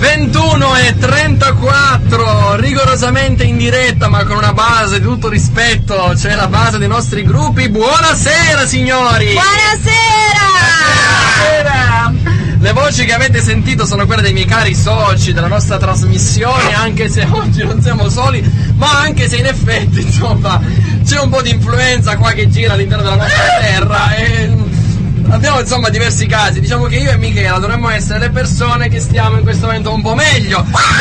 21:34, rigorosamente in diretta ma con una base di tutto rispetto, c'è la base dei nostri gruppi. Buonasera signori! Buonasera! Le voci che avete sentito sono quelle dei miei cari soci della nostra trasmissione, anche se oggi non siamo soli, ma anche se in effetti insomma c'è un po' di influenza qua che gira all'interno della nostra terra e abbiamo insomma diversi casi. Diciamo che io e Michela dovremmo essere le persone che stiamo in questo momento un po' meglio,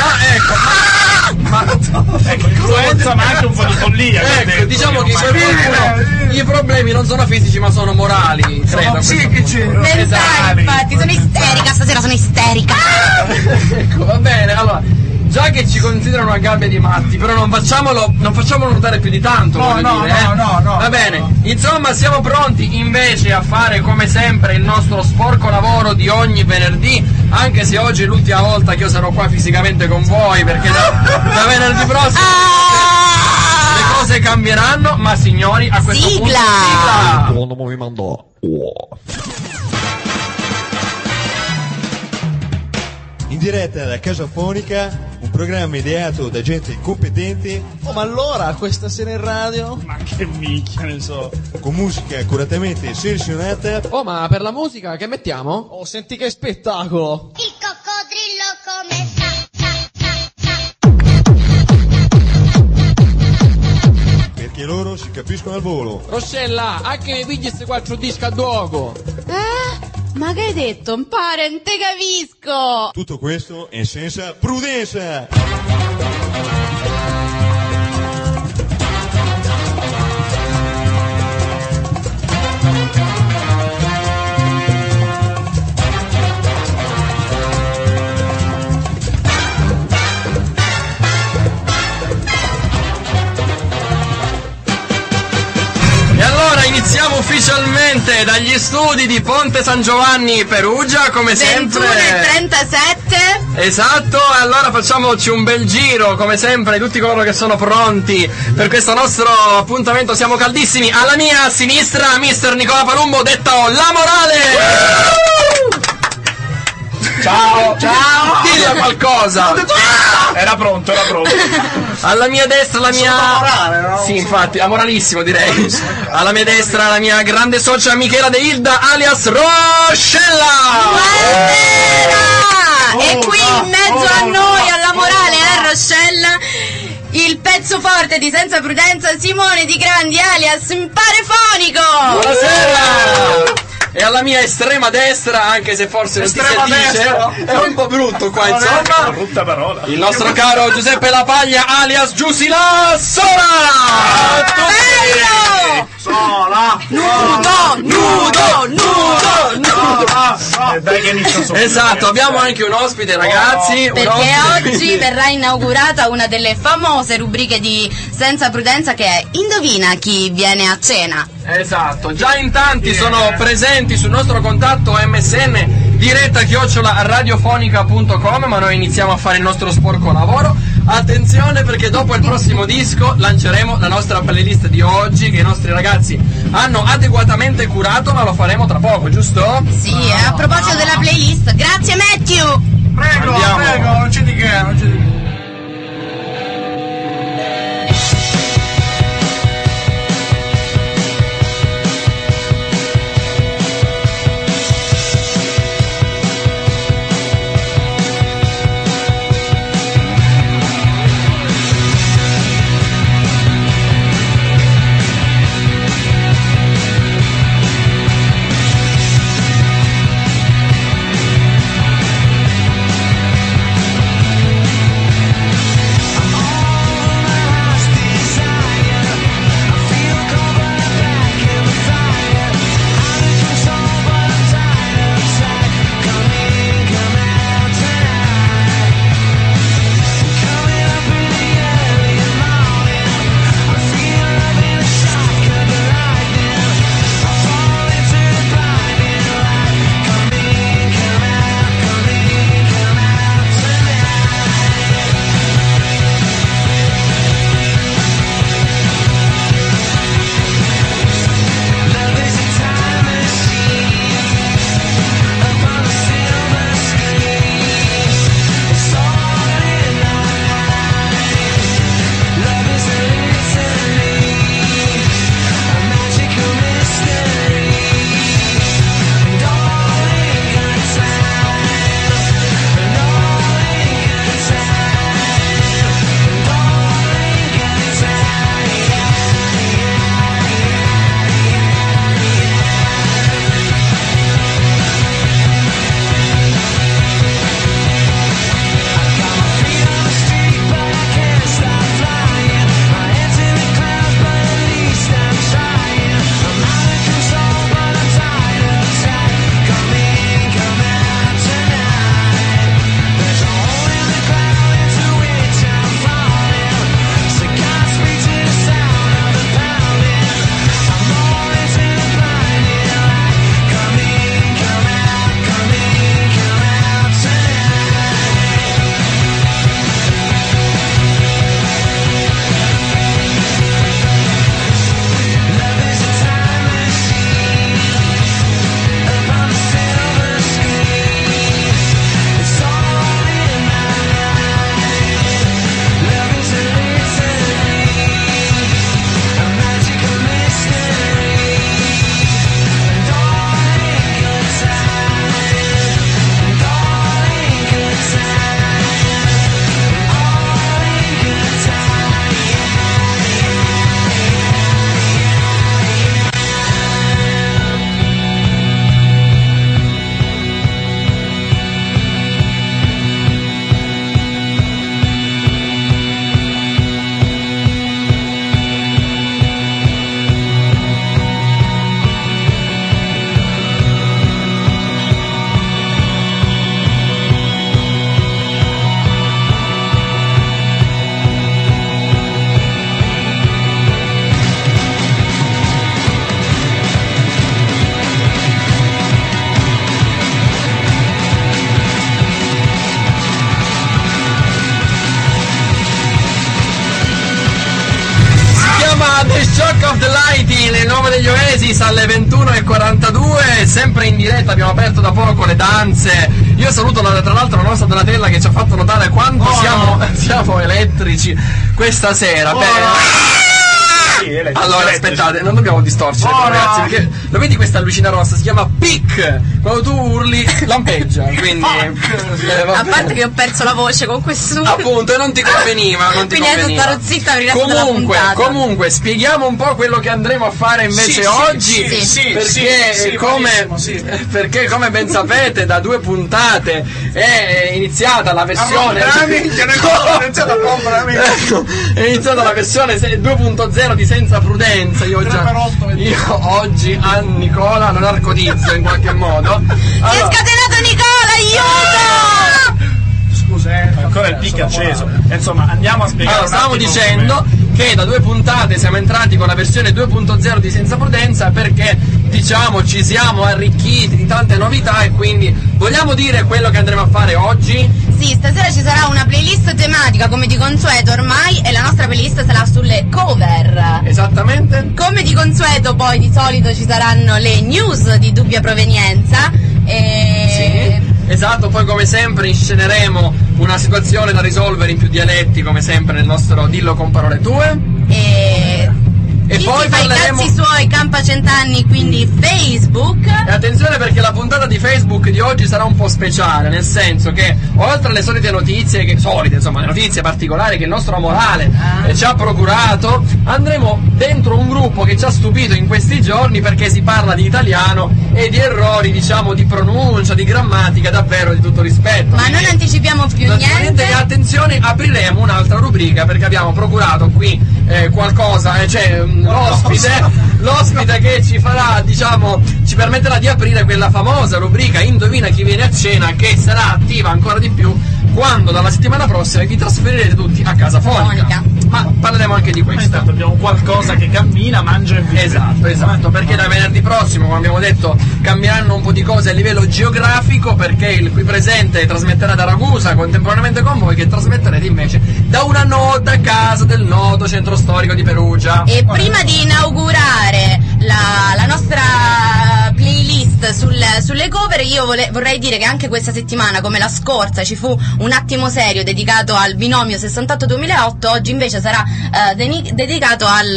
ma influenza, ma anche un po' di follia. Ecco, diciamo che i problemi non sono fisici ma sono morali, credo. Psichici. Mentali, infatti, sono isterica, stasera sono isterica. Ecco, va bene, allora, già che ci considerano una gabbia di matti, però non facciamolo notare più di tanto, No. Va bene, insomma siamo pronti invece a fare come sempre il nostro sporco lavoro di ogni venerdì, anche se oggi è l'ultima volta che io sarò qua fisicamente con voi, perché da venerdì prossimo le cose cambieranno, ma signori, a questo punto sigla! Quando mi mandò. In diretta da Casa Fonica, un programma ideato da gente incompetente. Oh, ma allora questa sera in radio? Ma che minchia ne so. Con musica accuratamente selezionata. Oh, ma per la musica che mettiamo? Oh, senti che spettacolo! Il coccodrillo come sta. Perché loro si capiscono al volo. Rossella, anche mi pigli queste 4 dischi a dogo. Ma che hai detto? Impara, non te capisco! Tutto questo è senza prudenza. Iniziamo ufficialmente dagli studi di Ponte San Giovanni, Perugia, come sempre. 21:37. Esatto, allora facciamoci un bel giro, come sempre, tutti coloro che sono pronti per questo nostro appuntamento. Siamo caldissimi. Alla mia sinistra, mister Nicola Palumbo, detto La Morale. Ciao! Dilla qualcosa. Era pronto. Alla mia destra la mia... morale, no? Sì, infatti, amoralissimo direi. Alla mia destra la mia grande socia Michela De Hilda, alias Rossella. Buonasera! E qui in mezzo a noi, alla morale, Rossella, il pezzo forte di Senza Prudenza, Simone Di Grandi, alias Imparefonico. Buonasera! E alla mia estrema destra, anche se forse non si dice, è un po' brutto qua, insomma, brutta parola. il nostro caro Giuseppe La Paglia, alias Giussi la Sola! Bello! Sola! Nudo! Dai che inizio subito. Esatto, abbiamo anche un ospite, ragazzi. Perché oggi verrà inaugurata una delle famose rubriche di Senza Prudenza, che è Indovina chi viene a cena. Esatto, già in tanti sono presenti sul nostro contatto MSN diretta@radiofonica.com, ma noi iniziamo a fare il nostro sporco lavoro. Attenzione, perché dopo il prossimo disco lanceremo la nostra playlist di oggi, che i nostri ragazzi hanno adeguatamente curato, ma lo faremo tra poco, giusto? Sì, a proposito della playlist, grazie Matthew! Prego, non c'è di che. The Shock of the Lighting, il nome degli Oasis alle 21:42, sempre in diretta, abbiamo aperto da poco le danze. Io saluto tra l'altro la nostra Donatella che ci ha fatto notare quanto siamo elettrici questa sera. Allora aspettate, non dobbiamo distorcere ragazzi, perché lo vedi questa lucina rossa, si chiama PIC, quando tu urli lampeggia, quindi a parte che ho perso la voce con questo appunto e non ti conveniva, quindi adesso starò zitta per il resto della puntata. Comunque spieghiamo un po' quello che andremo a fare invece oggi, perché come ben sapete da 2 puntate è iniziata la versione è iniziata la versione 2.0 di Senza Prudenza. Io oggi a Nicola lo narcotizzo in qualche modo. Si è scatenato Nicola, aiuto! Scusa, ancora il picco acceso. Insomma, andiamo a spiegare. Allora, stavamo dicendo che da 2 puntate siamo entrati con la versione 2.0 di Senza Prudenza perché diciamo ci siamo arricchiti di tante novità e quindi vogliamo dire quello che andremo a fare oggi. Sì, stasera ci sarà una playlist tematica come di consueto ormai e la nostra playlist sarà sulle cover. Esattamente. Come di consueto poi di solito ci saranno le news di dubbia provenienza e... Sì. Esatto, poi come sempre insceneremo una situazione da risolvere in più dialetti, come sempre nel nostro Dillo con parole tue. E chi poi si fa i cazzi suoi campa 100 anni, quindi Facebook. E attenzione perché la puntata di Facebook di oggi sarà un po' speciale, nel senso che oltre alle solite notizie, le notizie particolari che il nostro amorale ci ha procurato, andremo dentro un gruppo che ci ha stupito in questi giorni perché si parla di italiano e di errori, diciamo, di pronuncia, di grammatica, davvero di tutto rispetto. Ma non anticipiamo più niente. Attenzione, apriremo un'altra rubrica perché abbiamo procurato qui qualcosa, l'ospite che ci farà, diciamo, ci permetterà di aprire quella famosa rubrica Indovina chi viene a cena, che sarà attiva ancora di più quando dalla settimana prossima vi trasferirete tutti a casa fonica. Ma parleremo anche di questo. Abbiamo qualcosa che cammina, mangia e vive. Esatto, perché da venerdì prossimo, come abbiamo detto, cambieranno un po' di cose a livello geografico, perché il qui presente trasmetterà da Ragusa contemporaneamente con voi che trasmetterete invece da una nota casa del nodo centro storico di Perugia. E prima di inaugurare la nostra playlist sulle cover, io vorrei dire che anche questa settimana, come la scorsa, ci fu un attimo serio dedicato al binomio 68-2008, oggi invece sarà dedicato al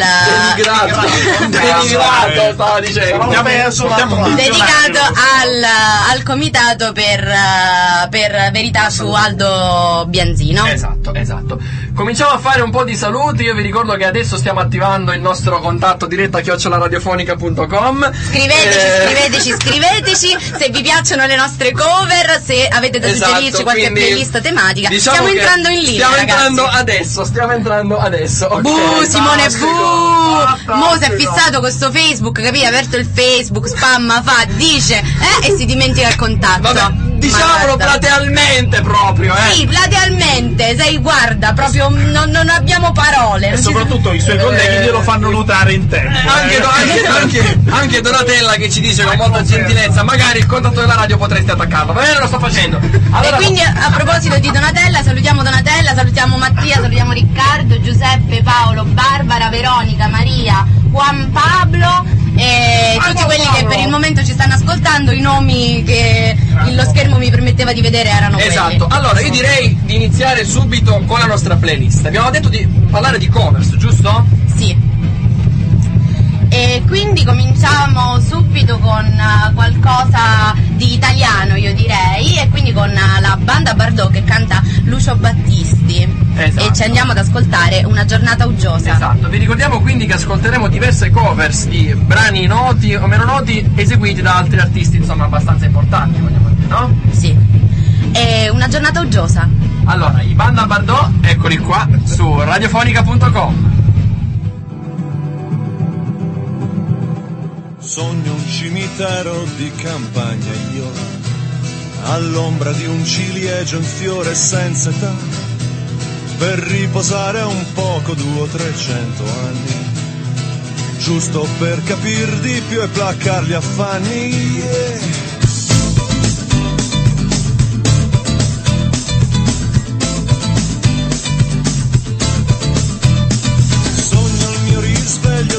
al comitato per verità su Aldo Bianzino. Esatto. Cominciamo a fare un po' di saluti. Io vi ricordo che adesso stiamo attivando il nostro contatto diretta @radiofonica.com. Scriveteci se vi piacciono le nostre cover, se avete da suggerirci qualche playlist tematica. Diciamo stiamo entrando in linea, stiamo entrando adesso. Okay, Simone Mo si è fissato con sto Facebook, capì? Ha aperto il Facebook, spamma, dice e si dimentica il contatto. Vabbè, diciamolo platealmente proprio, Sì, platealmente, guarda, proprio non abbiamo parole. E soprattutto i suoi colleghi glielo fanno notare in tempo. Anche Donatella che ci dice con molta gentilezza, magari il contatto della radio potreste attaccarlo. Va bene, lo sto facendo. Allora, e quindi a proposito di Donatella, salutiamo Mattia, salutiamo Riccardo, Giuseppe, Paolo, Barbara, Veronica, Maria, Juan Pablo e tutti quelli che per il momento ci stanno ascoltando. I nomi che lo schermo mi permetteva di vedere erano esatto quelli. Allora io direi di iniziare subito con la nostra playlist. Abbiamo detto di parlare di covers, giusto? Sì. E quindi cominciamo subito con qualcosa di italiano, io direi, e quindi con la banda Bardot che canta Lucio Battisti. Esatto. E ci andiamo ad ascoltare Una giornata uggiosa. Esatto, vi ricordiamo quindi che ascolteremo diverse covers di brani noti o meno noti eseguiti da altri artisti, insomma, abbastanza importanti, vogliamo dire, no? Sì. E Una giornata uggiosa. Allora, i banda Bardot, eccoli qua su radiofonica.com. Sogno un cimitero di campagna io, all'ombra di un ciliegio in fiore senza età, per riposare un poco 200 o 300 anni, giusto per capir di più e placar gli affanni. Sogno il mio risveglio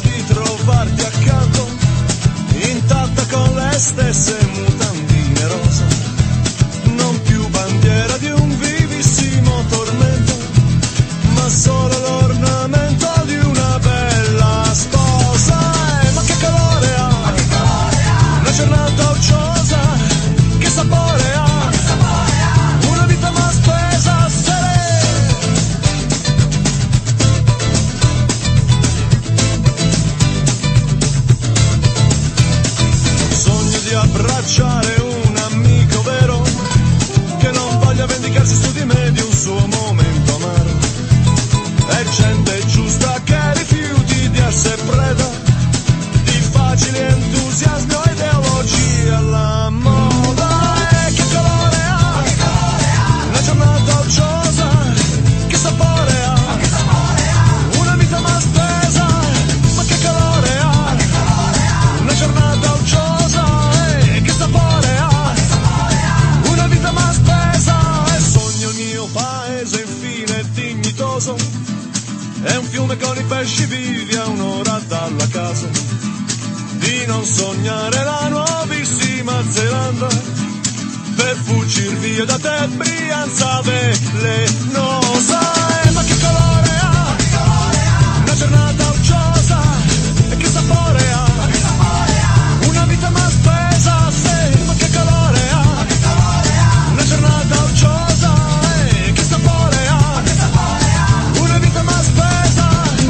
è un fiume con i pesci vivi a un'ora dalla casa, di non sognare la nuovissima Zelanda, per fuggir via da te Brianza velenosa. Ma che colore ha? Una giornata uggiosa, e che sapore ha? Una vita mal spesa, sì, ma che colore ha? Una giornata uggiosa, e che sapore ha? Una vita mal spesa.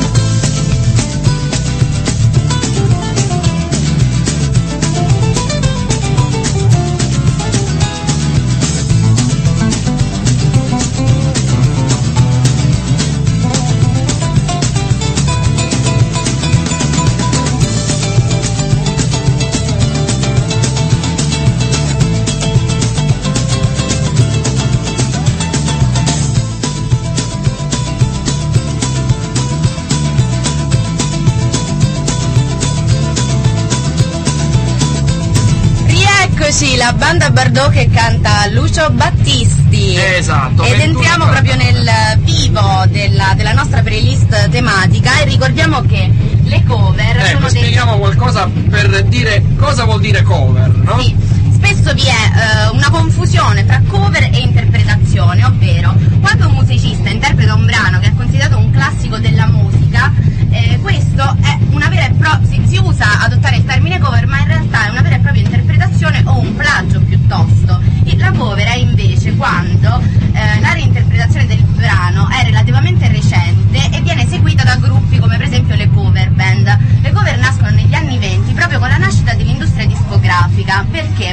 Eccoci, la banda Bardot che canta Lucio Battisti. Esatto. Ed entriamo proprio nel vivo della nostra playlist tematica e ricordiamo che le cover sono spieghiamo qualcosa per dire cosa vuol dire cover, no? Sì, spesso vi è una confusione tra cover e interpretazione, ovvero quando un musicista interpreta un brano che è considerato un classico della musica, questo è una vera e propria, si usa adottare il termine cover, ma in realtà è una vera e propria interpretazione o un plagio piuttosto. La cover è invece quando la reinterpretazione del brano è relativamente recente e viene eseguita da gruppi come per esempio le cover band. Le cover nascono negli anni 20 proprio con la nascita dell'industria discografica, perché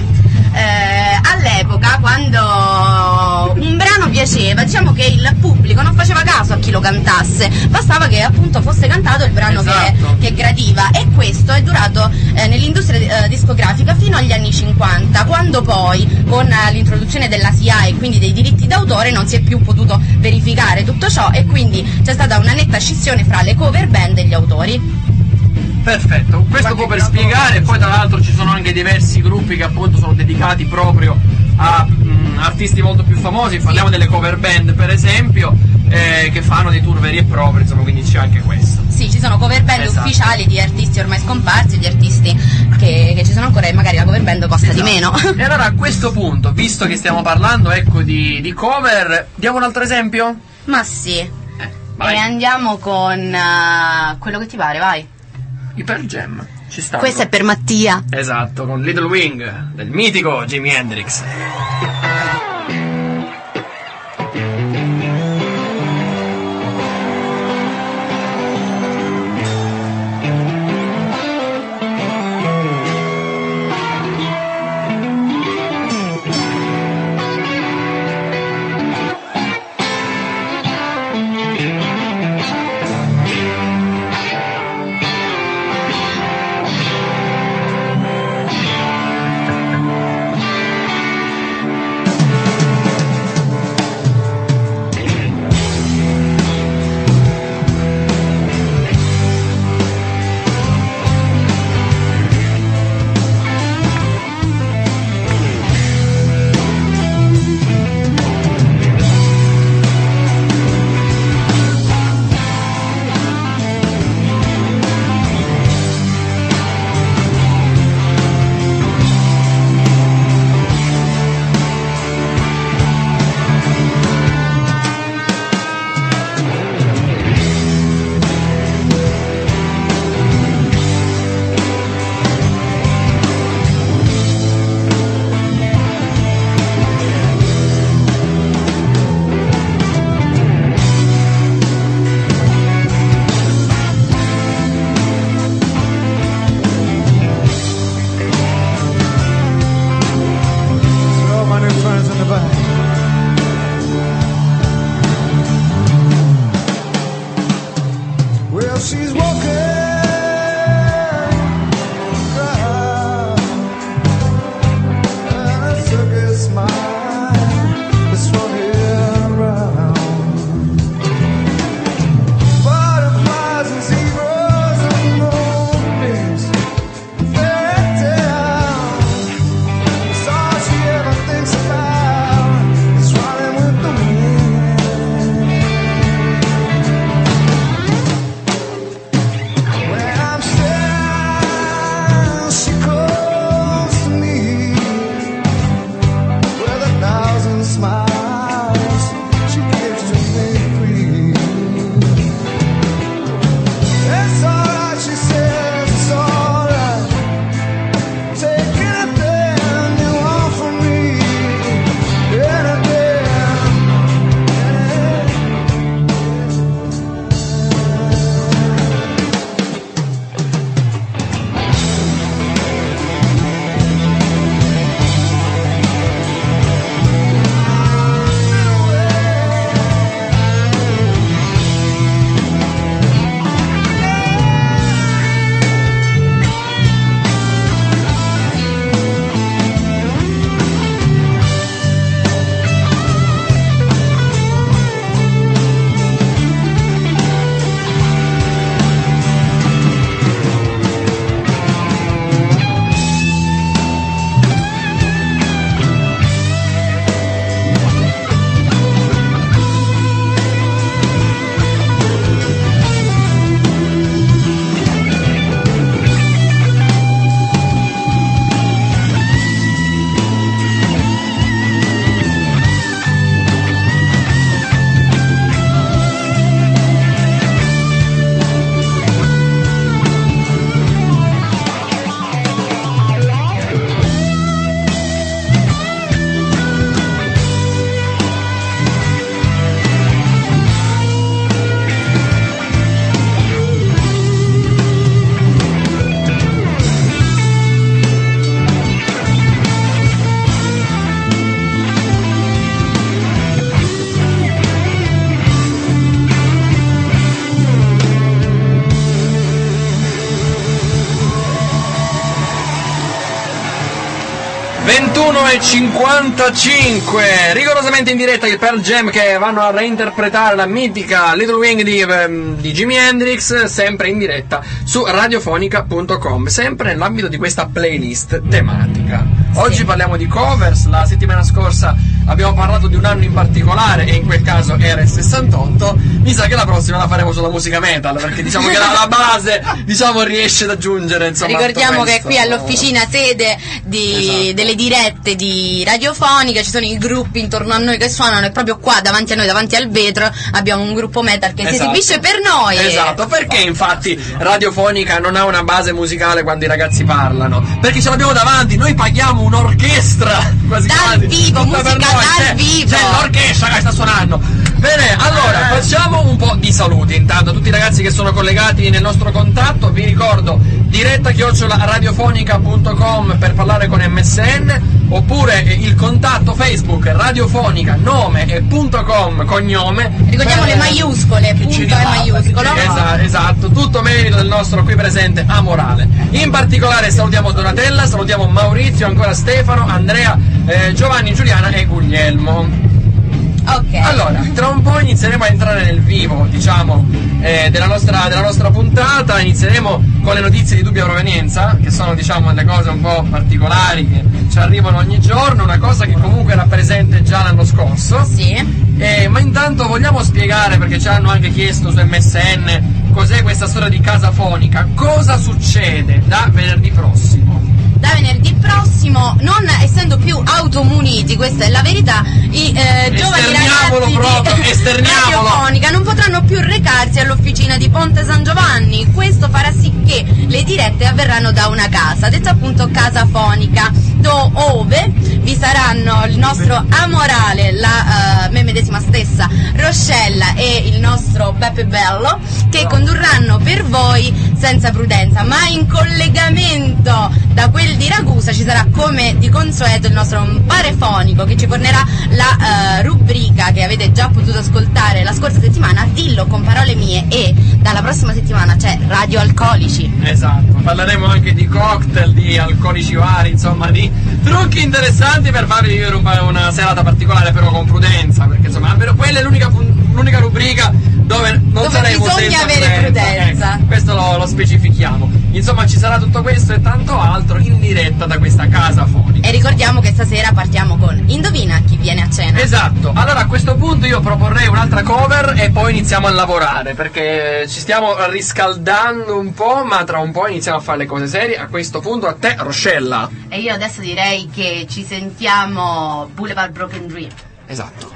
all'epoca quando un brano piaceva, diciamo che il pubblico non faceva caso a chi lo cantasse, bastava che appunto fosse cantato il brano che gradiva, e questo è durato nell'industria discografica fino agli anni 50, quando poi con l'introduzione della SIAE e quindi dei diritti d'autore non si è più potuto verificare tutto ciò, e quindi c'è stata una netta scissione fra le cover band e gli autori. Perfetto, questo un po' per spiegare. Poi tra l'altro ci sono anche diversi gruppi che appunto sono dedicati proprio a artisti molto più famosi. Parliamo delle cover band per esempio, che fanno dei tour veri e propri, insomma, quindi c'è anche questo. Sì, ci sono cover band ufficiali di artisti ormai scomparsi, di artisti che ci sono ancora, e magari la cover band costa di meno. E allora a questo punto, visto che stiamo parlando di cover, diamo un altro esempio? Ma sì, e andiamo con quello che ti pare, vai. I Pearl Jam, ci stanno. Questo è per Mattia. Esatto, con Little Wing del mitico Jimi Hendrix. 21:55, rigorosamente in diretta il Pearl Jam che vanno a reinterpretare la mitica Little Wing di Jimi Hendrix, sempre in diretta su radiofonica.com, sempre nell'ambito di questa playlist tematica. Oggi parliamo di covers, la settimana scorsa abbiamo parlato di un anno in particolare e in quel caso era il 68, mi sa che la prossima la faremo sulla musica metal, perché diciamo che la base riesce ad aggiungere, insomma. Ricordiamo che qui all'officina sede delle dirette di Radiofonica ci sono i gruppi intorno a noi che suonano, e proprio qua davanti a noi, davanti al vetro, abbiamo un gruppo metal che si esibisce per noi. Esatto, perché infatti Radiofonica non ha una base musicale quando i ragazzi parlano, perché ce l'abbiamo davanti, noi paghiamo un'orchestra quasi dal vivo, musica dal vivo, c'è l'orchestra che sta suonando. Bene, allora facciamo un po' di saluti intanto a tutti i ragazzi che sono collegati nel nostro contatto. Vi ricordo diretta@radiofonica.com per parlare con MSN, oppure il contatto Facebook Radiofonica nome e .com cognome. Ricordiamo le maiuscole, punto e maiuscolo. Esatto, tutto merito del nostro qui presente Amorale. In particolare salutiamo Donatella, salutiamo Maurizio, ancora Stefano, Andrea, Giovanni, Giuliana e Guglielmo. Ok. Allora, tra un po' inizieremo a entrare nel vivo, diciamo, della nostra puntata. Inizieremo con le notizie di dubbia provenienza, che sono, diciamo, delle cose un po' particolari che ci arrivano ogni giorno, una cosa che comunque era presente già l'anno scorso. Sì. Ma intanto vogliamo spiegare, perché ci hanno anche chiesto su MSN, cos'è questa storia di Casa Fonica, cosa succede da venerdì prossimo. Da venerdì prossimo, non essendo più automuniti, questa è la verità, i giovani ragazzi di Radiofonica non potranno più recarsi all'officina di Ponte San Giovanni. Questo farà sì che le dirette avverranno da una casa, detta appunto Casa Fonica, dove vi saranno il nostro Amorale, me medesima stessa, Rossella e il nostro Beppe Bello, che condurranno per voi Senza Prudenza, ma in collegamento da quel di Ragusa ci sarà, come di consueto, il nostro Parefonico, che ci fornerà la rubrica che avete già potuto ascoltare la scorsa settimana, Dillo con parole mie, e dalla prossima settimana c'è Radio Alcolici. Esatto, parleremo anche di cocktail, di alcolici vari, insomma di trucchi interessanti per farvi vivere una serata particolare, però con prudenza, perché insomma quella è l'unica rubrica dove saremo bisogna senza avere prudenza. Ecco, questo lo specifichiamo. Insomma, ci sarà tutto questo e tanto altro in diretta da questa Casa Fonica. E ricordiamo che stasera partiamo con Indovina chi viene a cena. Esatto, allora a questo punto io proporrei un'altra cover e poi iniziamo a lavorare, perché ci stiamo riscaldando un po', ma tra un po' iniziamo a fare le cose serie. A questo punto a te, Rossella. E io adesso direi che ci sentiamo Boulevard Broken Dream. Esatto.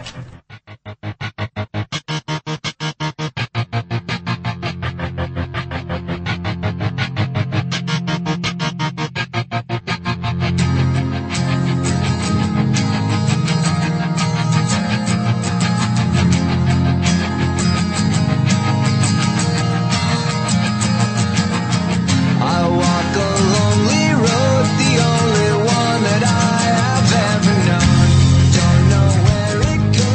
Don't know where it goes.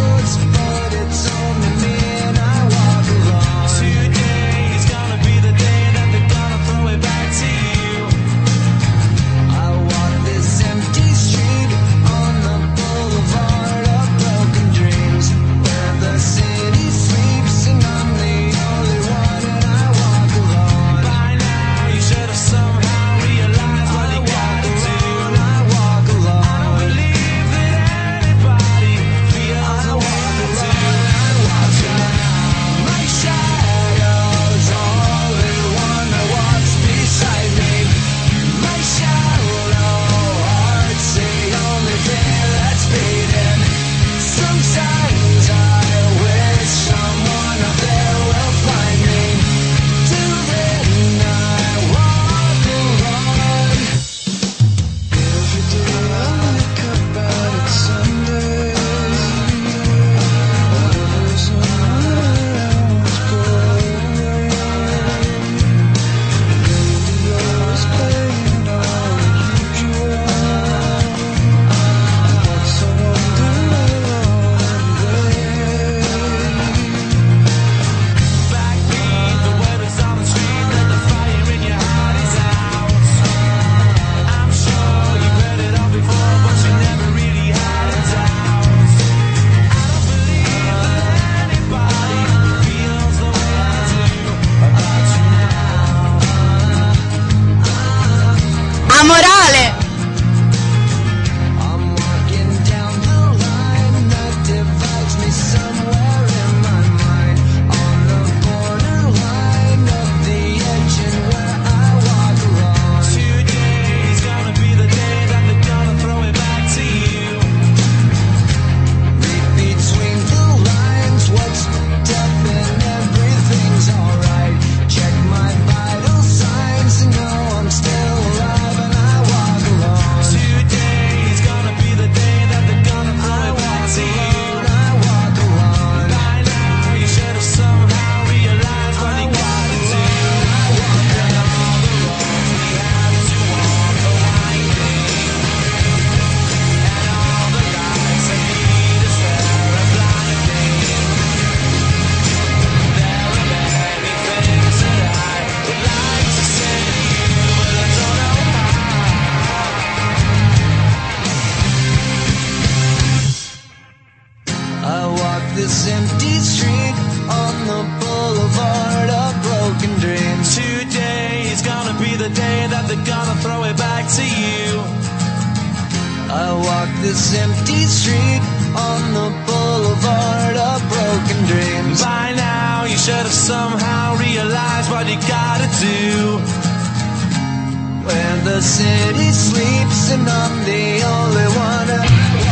this empty street on the boulevard of broken dreams. Today is gonna be the day that they're gonna throw it back to you. I walk this empty street on the boulevard of broken dreams. By now you should have somehow realized what you gotta do. When the city sleeps and I'm the only one who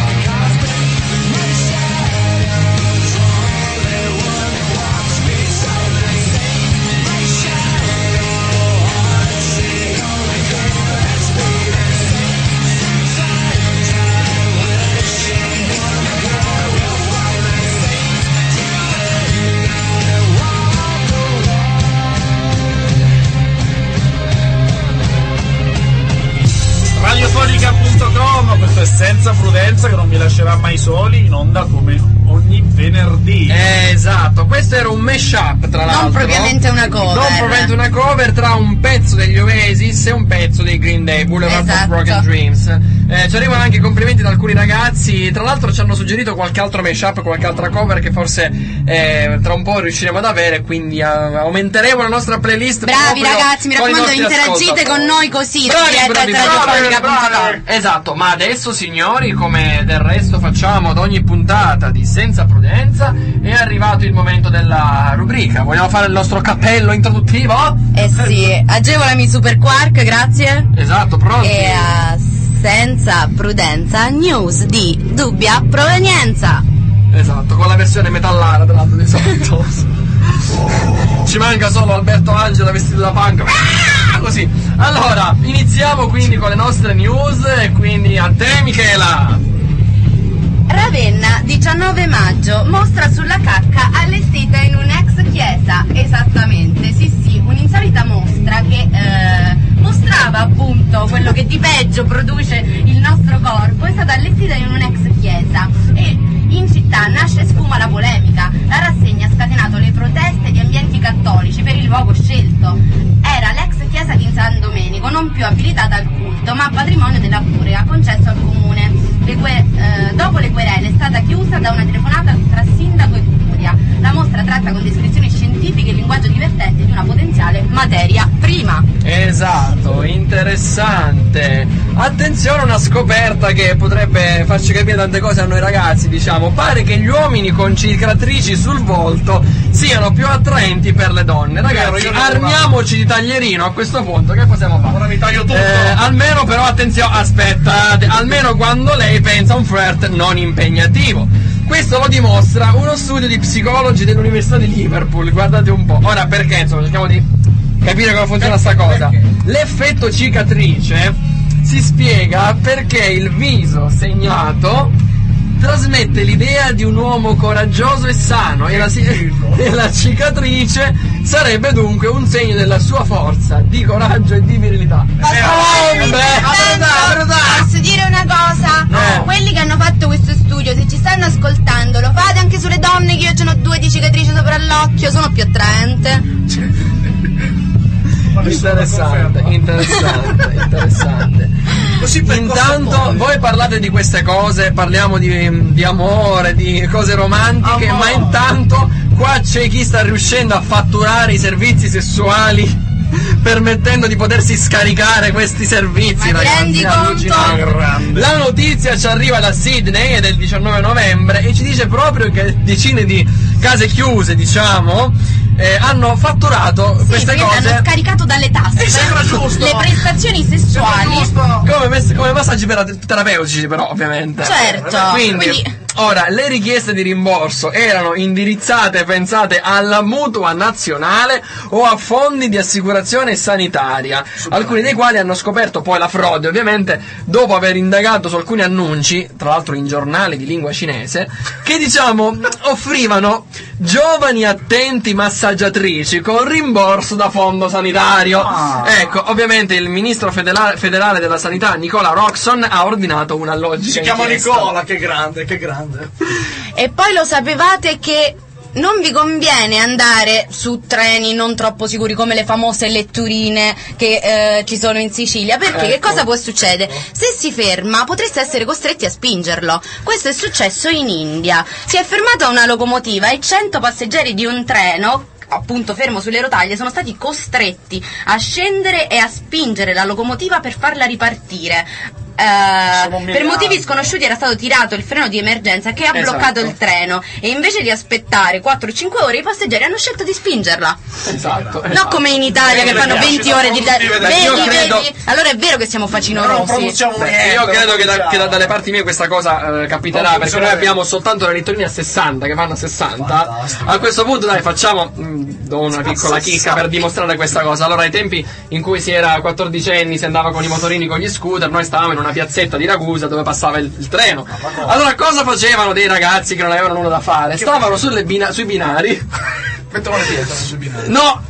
Radiofonica.com, questo è Senza Prudenza, che non vi lascerà mai soli, in onda come ogni venerdì. Esatto, questo era un mashup, tra l'altro. Non propriamente una cover. Non propriamente una cover tra un pezzo degli Oasis e un pezzo dei Green Day, Boulevard of Broken Dreams. Ci arrivano anche complimenti da alcuni ragazzi, tra l'altro ci hanno suggerito qualche altro mashup, qualche altra cover che forse tra un po' riusciremo ad avere, quindi aumenteremo la nostra playlist. Bravi ragazzi, mi raccomando, interagite con noi così. Bravi. Esatto, ma adesso signori, come del resto facciamo ad ogni puntata di Senza Prudenza, è arrivato il momento della rubrica. Vogliamo fare il nostro cappello introduttivo? Eh sì, agevolami Super Quark, grazie. Esatto, pronti? E a Senza Prudenza news di dubbia provenienza. Esatto, con la versione metallara tra l'altro di solito. Ci manca solo Alberto Angela vestito da punk. Così. Allora, iniziamo quindi con le nostre news e quindi a te Michela. Ravenna, 19 maggio, mostra sulla cacca allestita in un'ex chiesa. Esattamente, sì, un'insolita mostra che mostrava appunto quello che di peggio produce il nostro corpo. È stata allestita in un'ex chiesa e in città nasce e sfuma la polemica. La rassegna ha scatenato le proteste di ambienti cattolici per il luogo scelto. Era l'ex chiesa di San Domenico, non più abilitata al culto, ma patrimonio della curia, concesso al comune. Dopo le querele è stata chiusa da una telefonata tra sindaco e curia. La mostra tratta con descrizioni scientifiche e linguaggio divertente di una potenziale materia prima. Esatto, interessante. Attenzione a una scoperta che potrebbe farci capire tante cose a noi ragazzi, diciamo. Pare che gli uomini con cicatrici sul volto siano più attraenti per le donne. Ragazzi, armiamoci di taglierino a questo punto, che possiamo fare? Ora mi taglio tutto. Almeno però attenzione, aspettate, almeno quando lei pensa a un flirt non impegnativo. Questo lo dimostra uno studio di psicologi dell'Università di Liverpool, guardate un po'. Ora perché, insomma, cerchiamo di capire come funziona sta cosa. L'effetto cicatrice si spiega perché il viso segnato trasmette l'idea di un uomo coraggioso e sano e la cicatrice sarebbe dunque un segno della sua forza, di coraggio e di virilità. Posso dire una cosa? Quelli che hanno fatto questo studio, se ci stanno ascoltando, lo fate anche sulle donne, che io ce n'ho 2 di cicatrici sopra l'occhio, sono più attraente. Interessante. Intanto voi parlate di queste cose, parliamo di amore, di cose romantiche, ma intanto qua c'è chi sta riuscendo a fatturare i servizi sessuali permettendo di potersi scaricare questi servizi, ma ragazzi. rendi conto? La notizia ci arriva da Sydney, è del 19 novembre e ci dice proprio che decine di case chiuse, diciamo, hanno fatturato queste cose. Hanno scaricato dalle tasse le prestazioni sessuali come massaggi terapeutici, però ovviamente. Certo. Quindi ora le richieste di rimborso erano indirizzate, pensate, alla mutua nazionale o a fondi di assicurazione sanitaria, alcuni dei quali hanno scoperto poi la frode, ovviamente, dopo aver indagato su alcuni annunci, tra l'altro in giornali di lingua cinese, che diciamo offrivano giovani attenti massaggiatrici con rimborso da fondo sanitario. Ecco, ovviamente il ministro federale della sanità Nicola Roxon ha ordinato una logica si chiama inchiesta. Nicola, che grande. E poi lo sapevate che non vi conviene andare su treni non troppo sicuri come le famose letturine che ci sono in Sicilia, perché che cosa può succedere? Se si ferma potreste essere costretti a spingerlo. Questo è successo in India. Si è fermata una locomotiva e 100 passeggeri di un treno, appunto fermo sulle rotaie, sono stati costretti a scendere e a spingere la locomotiva per farla ripartire. Per motivi sconosciuti era stato tirato il freno di emergenza che ha bloccato il treno, e invece di aspettare 4-5 ore i passeggeri hanno scelto di spingerla. Non come in Italia che fanno 20 ore di vedi? Allora è vero che siamo facinorosi. Io credo che dalle parti mie questa cosa capiterà, perché noi abbiamo soltanto le littorine a 60 che vanno a 60. A questo punto dai, facciamo una piccola chicca per dimostrare questa cosa. Allora, ai tempi in cui si era 14 anni, si andava con i motorini, con gli scooter, noi stavamo in una piazzetta di Ragusa dove passava il treno. Allora cosa facevano dei ragazzi che non avevano nulla da fare? Stavano sui binari. Mettevano le pietre sui binari. No,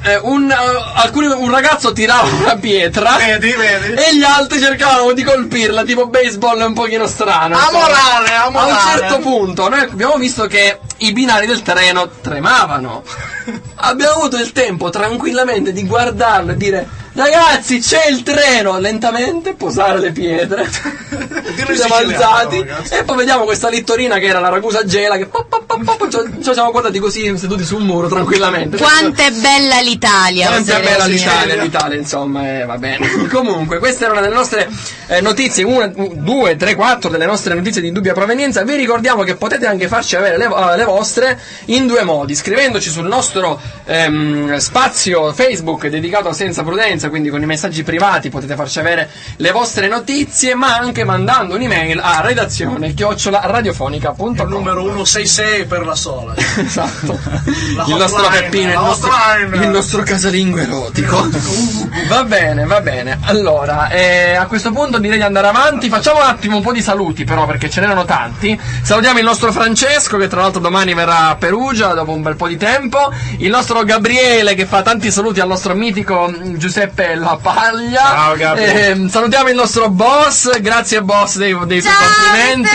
un ragazzo tirava una pietra. Vedi. E gli altri cercavano di colpirla, tipo baseball un pochino strano. Amorale. A un certo punto noi abbiamo visto che i binari del treno tremavano. Abbiamo avuto il tempo tranquillamente di guardarlo e dire: ragazzi, c'è il treno! Lentamente posare le pietre. Ci siamo alzati e poi vediamo questa littorina che era la Ragusa Gela che ci siamo guardati così seduti sul muro tranquillamente. Quanto è bella l'Italia! Quanto è bella l'Italia, insomma, va bene. Comunque, queste erano le nostre notizie, 1, 2, 3, 4 delle nostre notizie di dubbia provenienza. Vi ricordiamo che potete anche farci avere le vostre in due modi: scrivendoci sul nostro spazio Facebook dedicato a Senza Prudenza, quindi con i messaggi privati potete farci avere le vostre notizie, ma anche mandando un'email a redazione@radiofonica.com. Il numero 166 per la sola. Esatto. Il nostro Peppino, il nostro casalingo erotico. Va bene. Allora, a questo punto direi di andare avanti. Facciamo un attimo un po' di saluti, però, perché ce n'erano tanti. Salutiamo il nostro Francesco, che tra l'altro domani verrà a Perugia dopo un bel po' di tempo. Il nostro Gabriele, che fa tanti saluti al nostro mitico Giuseppe La Paglia. Ciao Gabriele. Salutiamo il nostro boss. Grazie boss dei suoi complimenti.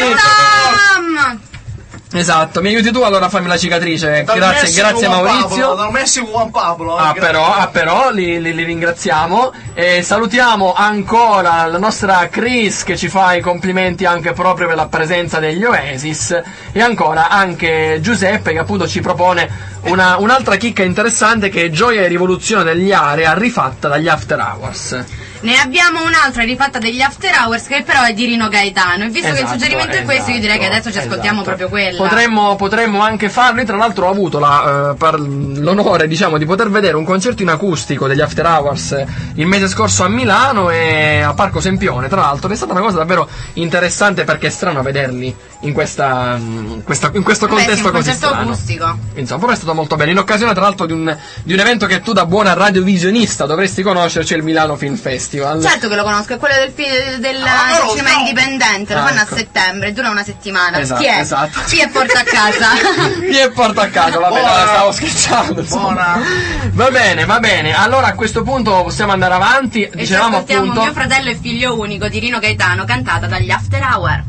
Esatto, mi aiuti tu allora a farmi la cicatrice. Grazie Maurizio. Dal Messi Juan Pablo. Però li ringraziamo. E salutiamo ancora la nostra Chris, che ci fa i complimenti anche proprio per la presenza degli Oasis. E ancora anche Giuseppe, che appunto ci propone un'altra chicca interessante, che è Gioia e Rivoluzione degli Area, rifatta dagli After Hours. Ne abbiamo un'altra rifatta degli After Hours, che però è di Rino Gaetano, e visto che il suggerimento è questo, io direi che adesso ci ascoltiamo proprio quella. Potremmo anche farlo. Io tra l'altro ho avuto l'onore, diciamo, di poter vedere un concerto in acustico degli After Hours il mese scorso a Milano e a Parco Sempione, tra l'altro. È stata una cosa davvero interessante, perché è strano vederli in questo contesto così strano. Acustico. Insomma, però è stato molto bene, in occasione tra l'altro di un evento che tu, da buona radiovisionista, dovresti conoscerci, il Milano Film Festival. Certo che lo conosco, è quello del cinema indipendente, lo fanno a settembre, dura una settimana. Esatto. Chi è porta a casa? Chi è porta a casa? Vabbè, stavo scherzando. Va bene. Allora a questo punto possiamo andare avanti. E dicevamo appunto Mio fratello e figlio unico di Rino Gaetano, cantata dagli After Hour.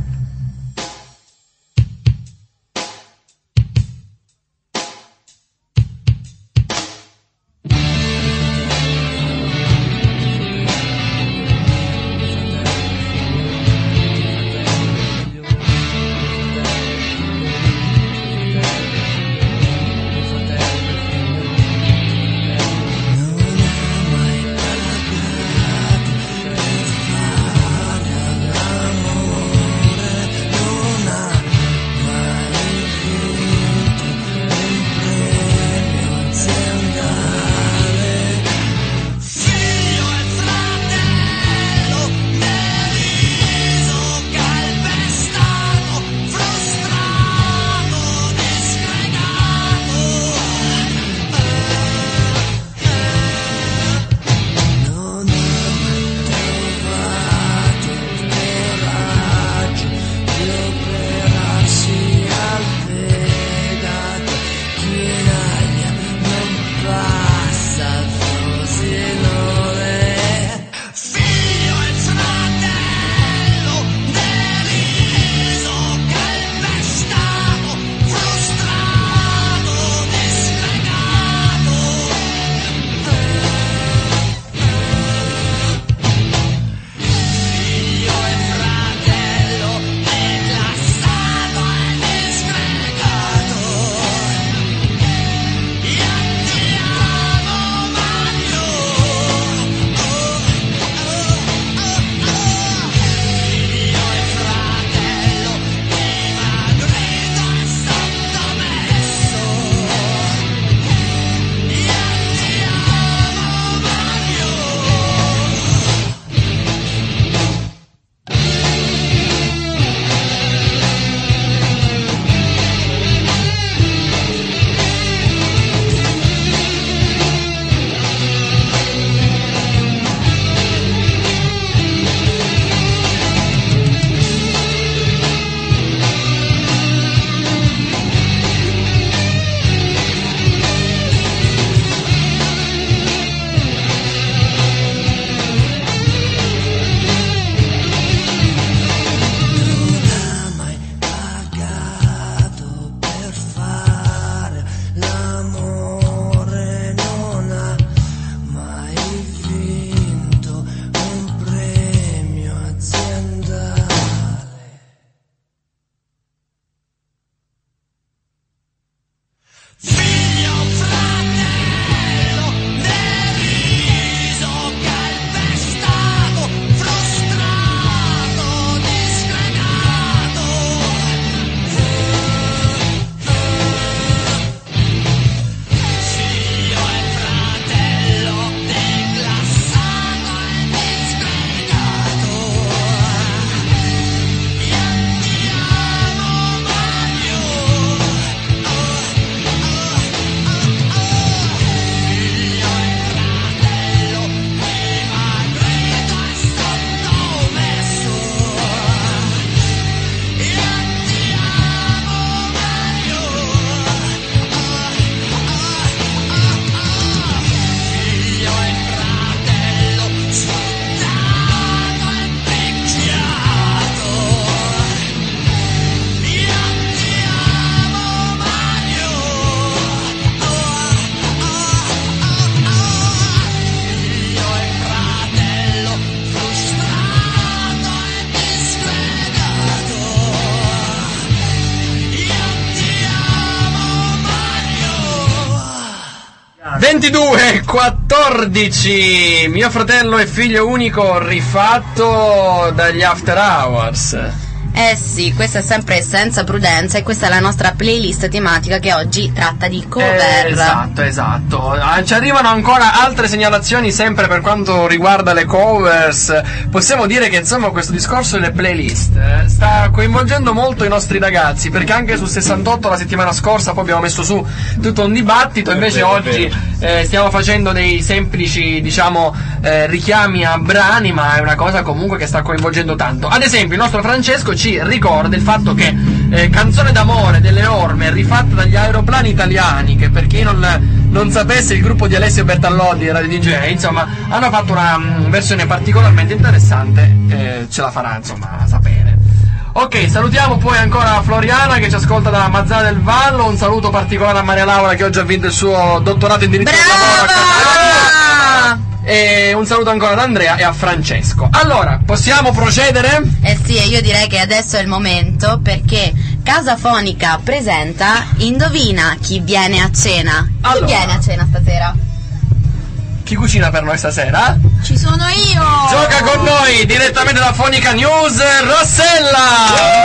(22:14) Mio fratello e figlio unico rifatto dagli After Hours. Eh sì, questa è sempre Senza Prudenza e questa è la nostra playlist tematica che oggi tratta di cover. Esatto. Ci arrivano ancora altre segnalazioni sempre per quanto riguarda le covers. Possiamo dire che insomma questo discorso delle playlist sta coinvolgendo molto i nostri ragazzi, perché anche su 68 la settimana scorsa poi abbiamo messo su tutto un dibattito, invece oggi stiamo facendo dei semplici, diciamo, richiami a brani, ma è una cosa comunque che sta coinvolgendo tanto. Ad esempio il nostro Francesco ci ricorda il fatto che Canzone d'amore delle Orme, rifatta dagli Aeroplani Italiani, che per chi non sapesse, il gruppo di Alessio Bertallodi e Radio DJ, insomma, hanno fatto una versione particolarmente interessante, ce la farà insomma sapere. Ok, salutiamo poi ancora Floriana che ci ascolta da Mazzara del Vallo, un saluto particolare a Maria Laura che oggi ha vinto il suo dottorato in diritto del lavoro a Castello. E un saluto ancora ad Andrea e a Francesco. Allora, possiamo procedere? Eh sì, e io direi che adesso è il momento, perché Casa Fonica presenta Indovina chi viene a cena. Allora. Chi viene a cena stasera? Chi cucina per noi stasera? Ci sono io! Gioca con noi direttamente da Fonica News, Rossella!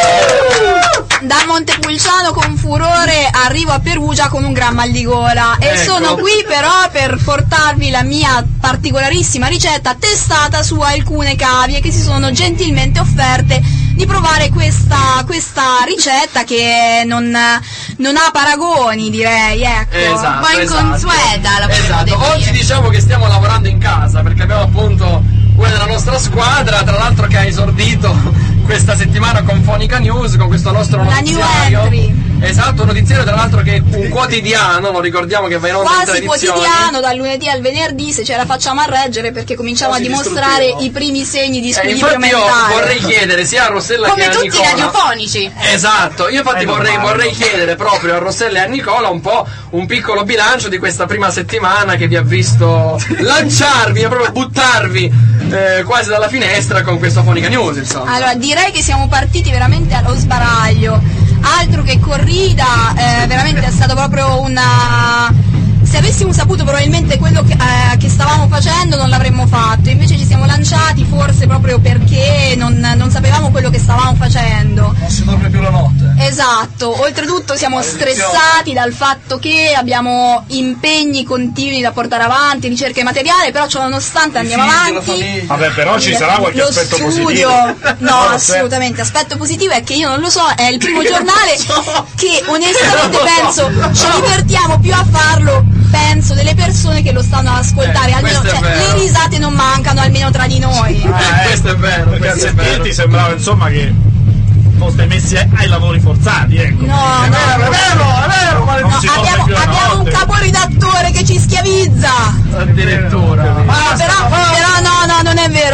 Da Montepulciano con furore arrivo a Perugia con un gran mal di gola e Ecco. sono qui però per portarvi la mia particolarissima ricetta testata su alcune cavie che si sono gentilmente offerte di provare questa ricetta che non ha paragoni, direi, ecco. Esatto, un po' inconsueta la possiamo Esatto, oggi definire. diciamo che stiamo lavorando in casa perché abbiamo appunto una della nostra squadra, tra l'altro che ha esordito questa settimana con Fonica News, con questo nostro La new notiziario. entry. Esatto, un notiziario tra l'altro che è un quotidiano, lo ricordiamo che va in onda in Quasi tre edizioni. quotidiano, dal lunedì al venerdì, se ce la facciamo a reggere, perché cominciamo a dimostrare i primi segni di squilibrio Infatti io mentale. vorrei chiedere sia a Rossella Come che a tutti i Nicola. radiofonici. Esatto, io infatti vorrei chiedere proprio a Rossella e a Nicola un po' un piccolo bilancio di questa prima settimana che vi ha visto lanciarvi e proprio buttarvi quasi dalla finestra con questo Fonica News, insomma. Allora, direi che siamo partiti veramente allo sbaraglio, altro che corrida, veramente è stato proprio una... Se avessimo saputo probabilmente quello che stavamo facendo non l'avremmo fatto, invece ci siamo lanciati forse proprio perché non sapevamo quello che stavamo facendo. Non si dorme più la notte. Esatto, oltretutto siamo stressati dal fatto che abbiamo impegni continui da portare avanti, ricerche materiale, però ciò nonostante andiamo avanti. Vabbè, però ci sarà qualche Lo aspetto studio, positivo. no, assolutamente. Aspetto positivo è che io non lo so, è il primo giornale che onestamente penso ci divertiamo più a farlo, penso, delle persone che lo stanno ad ascoltare, almeno questo è cioè, vero. le risate non mancano almeno tra di noi. Questo è vero, Perché a questo è vero. sentirti sembrava insomma che foste messi ai lavori forzati, ecco. No, È vero, ma non si dorme più la abbiamo un notte. caporidattore che ci schiavizza. Addirittura. Però no, non è vero,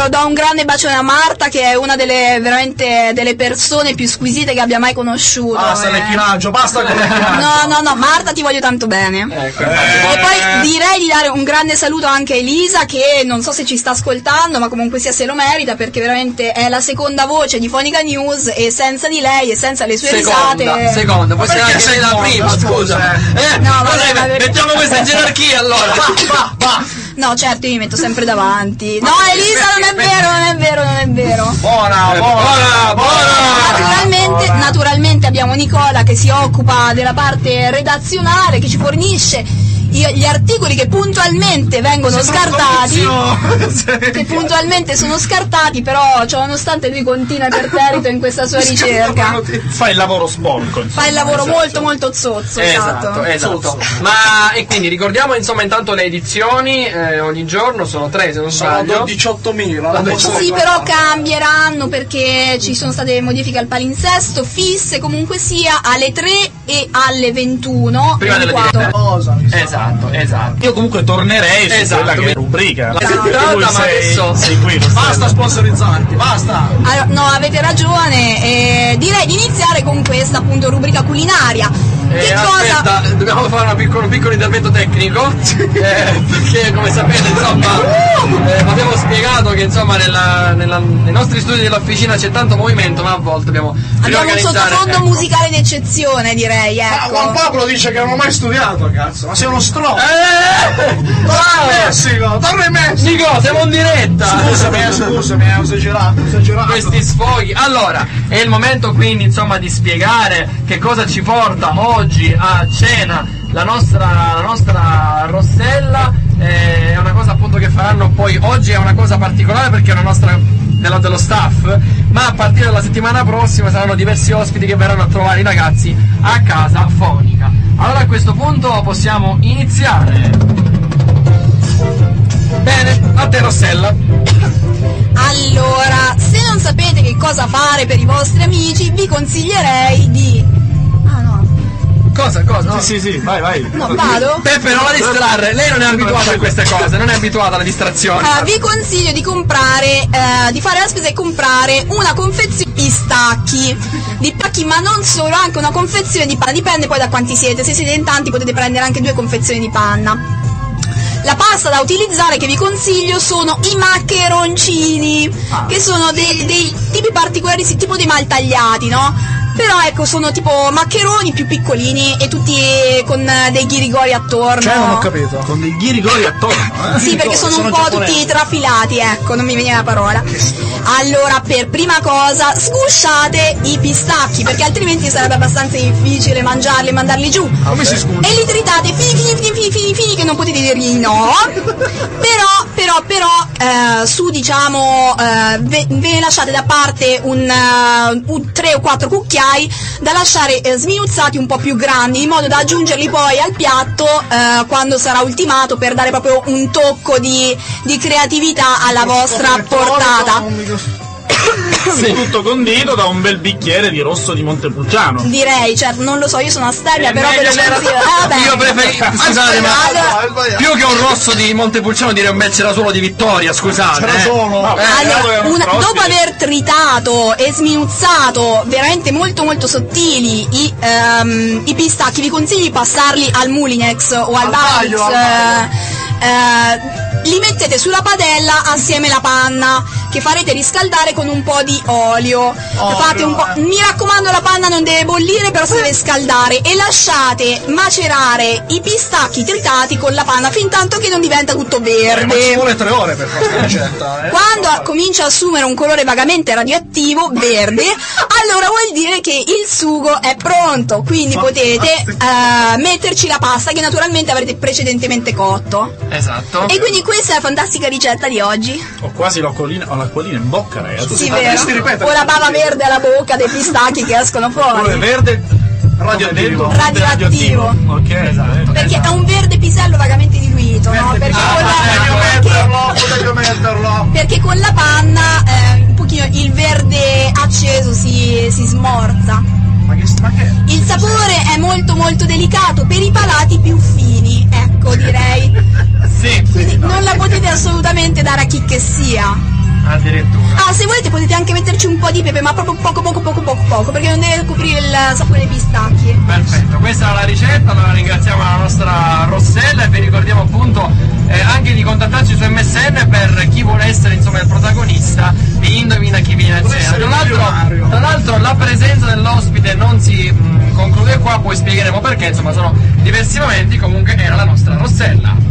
vero, do un grande bacione a Marta, che è una delle veramente delle persone più squisite che abbia mai conosciuto. Basta l'ecchinaggio, basta con l'ecchinaggio. No, Marta, ti voglio tanto bene. E poi direi di dare un grande saluto anche a Elisa, che non so se ci sta ascoltando, ma comunque sia se lo merita, perché veramente è la seconda voce di Fonica News, e senza di lei e senza le sue risate... Seconda, poi sei anche la prima, scusa. No, vabbè, mettiamo questa in gerarchia allora. No, certo, io mi metto sempre davanti. No, Elisa, non è vero. Buona. Naturalmente abbiamo Nicola, che si occupa della parte redazionale, che ci fornisce gli articoli che puntualmente vengono scartati, che puntualmente sono scartati, però nonostante lui continua imperterrito in questa sua ricerca. Fa il lavoro sporco, insomma. Fa il lavoro molto zozzo. Esatto. Ma e quindi ricordiamo insomma intanto le edizioni, ogni giorno sono 3 se non sbaglio. 18.000. Sì, però cambieranno perché ci sono state modifiche al palinsesto, fisse comunque sia alle 3 e alle 21. Prima della diretta. Esatto. Io comunque tornerei su quella che è rubrica. Sei qui. Basta sponsorizzarti, basta. Allora, no, avete ragione. Direi di iniziare con questa appunto rubrica culinaria. Aspetta, dobbiamo fare un piccolo intervento tecnico, perché come sapete insomma abbiamo spiegato che insomma nei nostri studi dell'officina c'è tanto movimento, ma a volte abbiamo un sottofondo musicale d'eccezione, direi, ecco. Juan Pablo dice che non ho mai studiato, cazzo, ma sei uno stronzo. Torna in Messico. Nico, siamo in diretta. Scusami, ho esagerato. Questi sfoghi. Allora, è il momento quindi insomma di spiegare che cosa ci porta oggi a cena la nostra Rossella. È una cosa appunto che faranno poi oggi, è una cosa particolare perché è una nostra dello staff, ma a partire dalla settimana prossima saranno diversi ospiti che verranno a trovare i ragazzi a casa Fonica. Allora a questo punto possiamo iniziare. Bene, a te Rossella. Allora, se non sapete che cosa fare per i vostri amici, vi consiglierei di... Cosa? No. Sì, vai. No, vado? Peppe, non la distrarre, lei non è abituata a queste cose, non è abituata alla distrazione. Vi consiglio di comprare, di fare la spesa e comprare una confezione di pistacchi, ma non solo, anche una confezione di panna, dipende poi da quanti siete, se siete in tanti potete prendere anche 2 confezioni di panna. La pasta da utilizzare che vi consiglio sono i maccheroncini, che sono dei tipi particolari, tipo dei maltagliati, no? Però ecco, sono tipo maccheroni più piccolini e tutti con dei ghirigori attorno. Cioè, non ho capito. Con dei ghirigori attorno? Sì, perché sono un po' tutti trafilati, ecco, non mi veniva la parola. Allora, per prima cosa, sgusciate i pistacchi, perché altrimenti sarebbe abbastanza difficile mangiarli e mandarli giù. Come si sguscia? E li tritate fini, che non potete dirgli no. Però, su diciamo, ve ne lasciate da parte un 3 o 4 cucchiai da lasciare sminuzzati un po' più grandi, in modo da aggiungerli poi al piatto quando sarà ultimato, per dare proprio un tocco di creatività alla vostra portata. Sì. Tutto condito da un bel bicchiere di rosso di Montepulciano. Direi, certo, non lo so, io sono astemia, però ve lo consiglio. Io preferisco, scusate, ma più che un rosso di Montepulciano direi un bel Cerasuolo di Vittoria, scusate. Dopo aver tritato e sminuzzato veramente molto sottili i pistacchi, vi consiglio di passarli al Mulinex o al Baix. Li mettete sulla padella assieme alla panna, che farete riscaldare con un po' di olio. Fate un po', mi raccomando, la panna non deve bollire, però si deve scaldare, e lasciate macerare i pistacchi tritati con la panna fin tanto che non diventa tutto verde. Ma ci vuole 3 ore per questa ricetta. Quando comincia a assumere un colore vagamente radioattivo, verde, allora vuol dire che il sugo è pronto, quindi potete metterci la pasta, che naturalmente avrete precedentemente cotto. Esatto. E quindi questa è la fantastica ricetta di oggi. Ho quasi l'acquolina in bocca, ragazzi. Sì, vero. Ho la bava verde alla bocca dei pistacchi che escono fuori. Quello è verde radioattivo. Ok, esatto. Perché è un verde pisello vagamente diluito, no? Perché con la panna un pochino il verde acceso si smorza. Il sapore è molto delicato per i palati più fini, ecco, direi. Sì. Quindi non la potete assolutamente dare a chi che sia. Addirittura. Ah, se volete potete anche metterci un po' di pepe, ma proprio poco, perché non deve coprire il sapore dei pistacchi. Perfetto, questa era la ricetta, allora ringraziamo la nostra Rossella e vi ricordiamo appunto anche di contattarci su MSN per chi vuole essere insomma il protagonista di Indovina chi viene a cena. Tra l'altro la presenza dell'ospite non si conclude qua, poi spiegheremo perché, insomma sono diversi momenti, comunque era la nostra Rossella.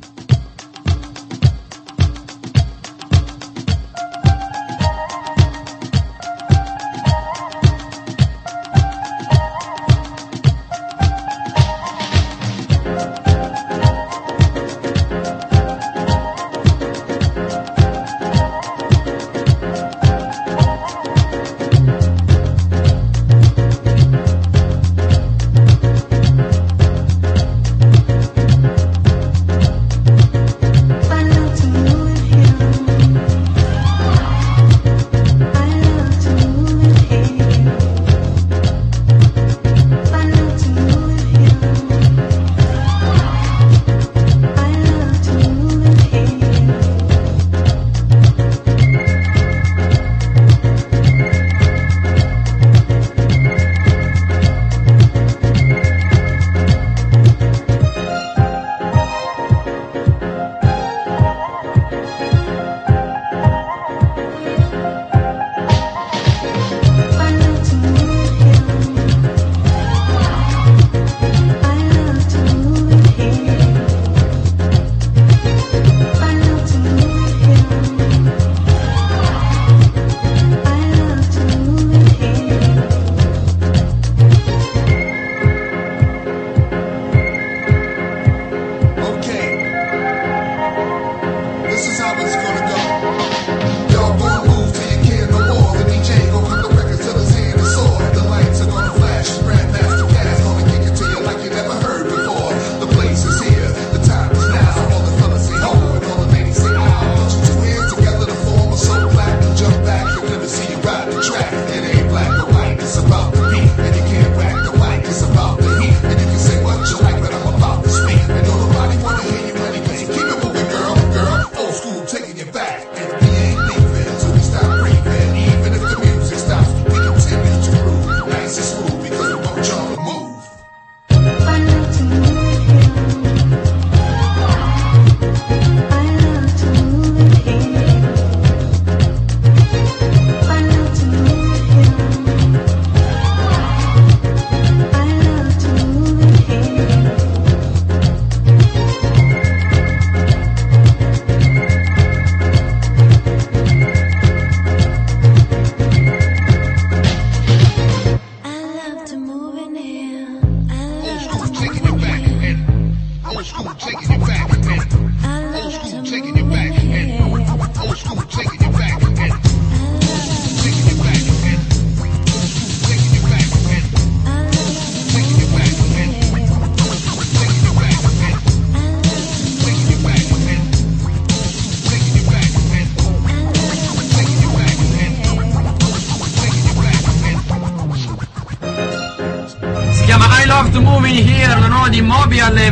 Here, la nuova di Moby alle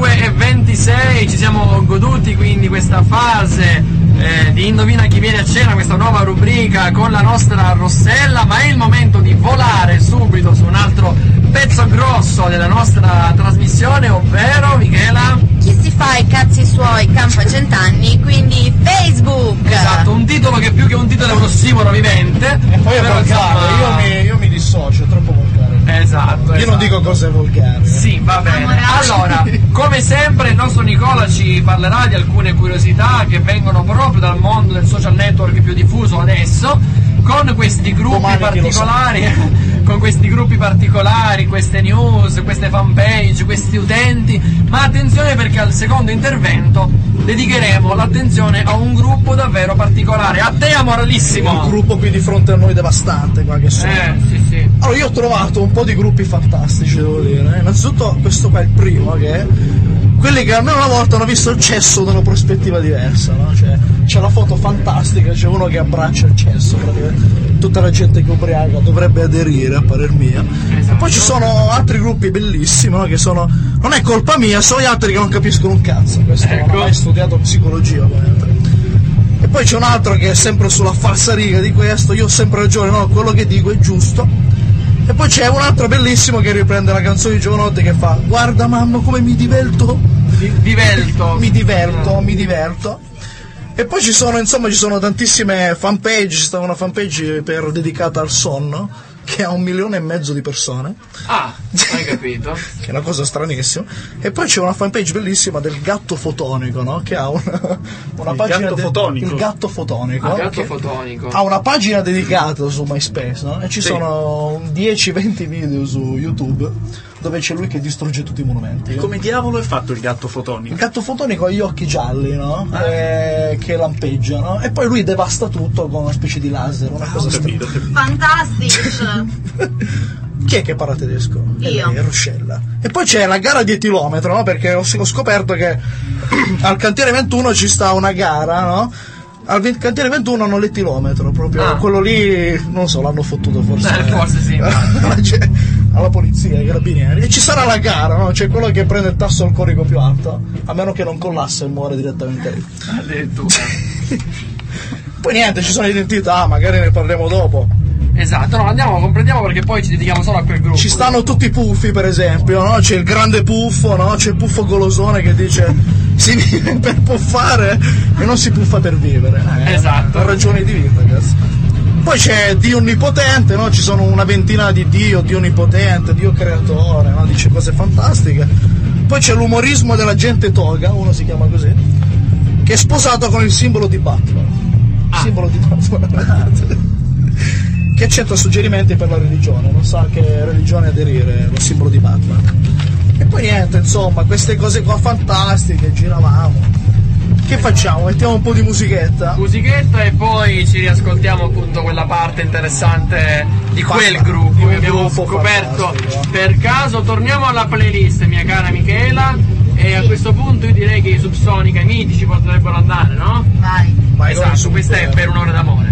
22:26. Ci siamo goduti quindi questa fase di Indovina chi viene a cena, questa nuova rubrica con la nostra Rossella, ma è il momento di volare subito su un altro pezzo grosso della nostra trasmissione, ovvero Michela? Chi si fa i cazzi suoi campa 100 anni, quindi Facebook. Esatto, un titolo che più che un titolo è un ossimoro vivente. E poi è volgare, io mi dissocio, è troppo volgare. Esatto. Io non dico cose volgari. Sì, va bene. Allora, come sempre il nostro Nicola ci parlerà di alcune curiosità che vengono proprio dal mondo del social network più diffuso adesso, con questi gruppi particolari. Con questi gruppi particolari, queste news, queste fanpage, questi utenti, ma attenzione perché al secondo intervento dedicheremo l'attenzione a un gruppo davvero particolare. A te, amoralissimo! Un gruppo qui di fronte a noi devastante, qua che sono. Sì. Allora, io ho trovato un po' di gruppi fantastici, devo dire. Innanzitutto, questo qua è il primo, che è quelli che almeno una volta hanno visto il cesso da una prospettiva diversa, no? Cioè, c'è una foto fantastica, c'è uno che abbraccia il cesso, praticamente tutta la gente che ubriaca dovrebbe aderire, a parer mia. Esatto. Poi ci sono altri gruppi bellissimi, no? Che sono, non è colpa mia, sono gli altri che non capiscono un cazzo. Questo non ho mai studiato psicologia, ovviamente. E poi c'è un altro che è sempre sulla falsariga di questo, io ho sempre ragione, no, quello che dico è giusto. E poi c'è un altro bellissimo che riprende la canzone di Giovanotti che fa: guarda mamma come mi diverto. Mi diverto. E poi ci sono tantissime fanpage, c'è stata una fanpage dedicata al sonno, che ha 1,5 milioni di persone. Ah, hai capito. Che è una cosa stranissima. E poi c'è una fanpage bellissima del gatto fotonico, no? Che ha una pagina fotonico. Il gatto fotonico. Gatto fotonico. Ha una pagina dedicata su MySpace, no? E ci sono 10-20 video su YouTube dove c'è lui che distrugge tutti i monumenti. E come diavolo è fatto il gatto fotonico? Il gatto fotonico ha gli occhi gialli, no? Che lampeggiano. E poi lui devasta tutto con una specie di laser, una cosa strana. Fantastico. Chi è che parla tedesco? Io. È Ruscella. E poi c'è la gara di etilometro, no? Perché ho scoperto che al cantiere 21 ci sta una gara, no? Al cantiere 21 hanno l'etilometro, proprio quello lì, non so, l'hanno fottuto forse. Forse sì. Cioè, alla polizia, ai carabinieri. E ci sarà la gara, no? C'è quello che prende il tasso alcolico più alto, a meno che non collassa e muore direttamente lì. Addirittura. Poi niente, ci sono identità, magari ne parliamo dopo. Esatto, no, comprendiamo perché poi ci dedichiamo solo a quel gruppo. Ci stanno tutti i puffi, per esempio, no? C'è il grande puffo, no? C'è il puffo golosone che dice si vive per puffare e non si puffa per vivere. Esatto. Ha ragioni di vita, cazzo. Poi c'è Dio Onnipotente, no? Ci sono una ventina di Dio Onnipotente, Dio Creatore, no? Dice cose fantastiche. Poi c'è l'umorismo della gente toga, uno si chiama così, che è sposato con il simbolo di Batman. Il simbolo di Batman. Che accetta suggerimenti per la religione, non sa che religione aderire, lo simbolo di Batman. E poi niente, insomma, queste cose qua fantastiche, giravamo. Che facciamo? Mettiamo un po' di musichetta? Musichetta e poi ci riascoltiamo appunto quella parte interessante di quel gruppo che abbiamo scoperto per caso. Torniamo alla playlist, mia cara Michela, e a questo punto io direi che i Subsonica, i mitici potrebbero andare, no? Vai. Esatto, questa è Per un'ora d'amore.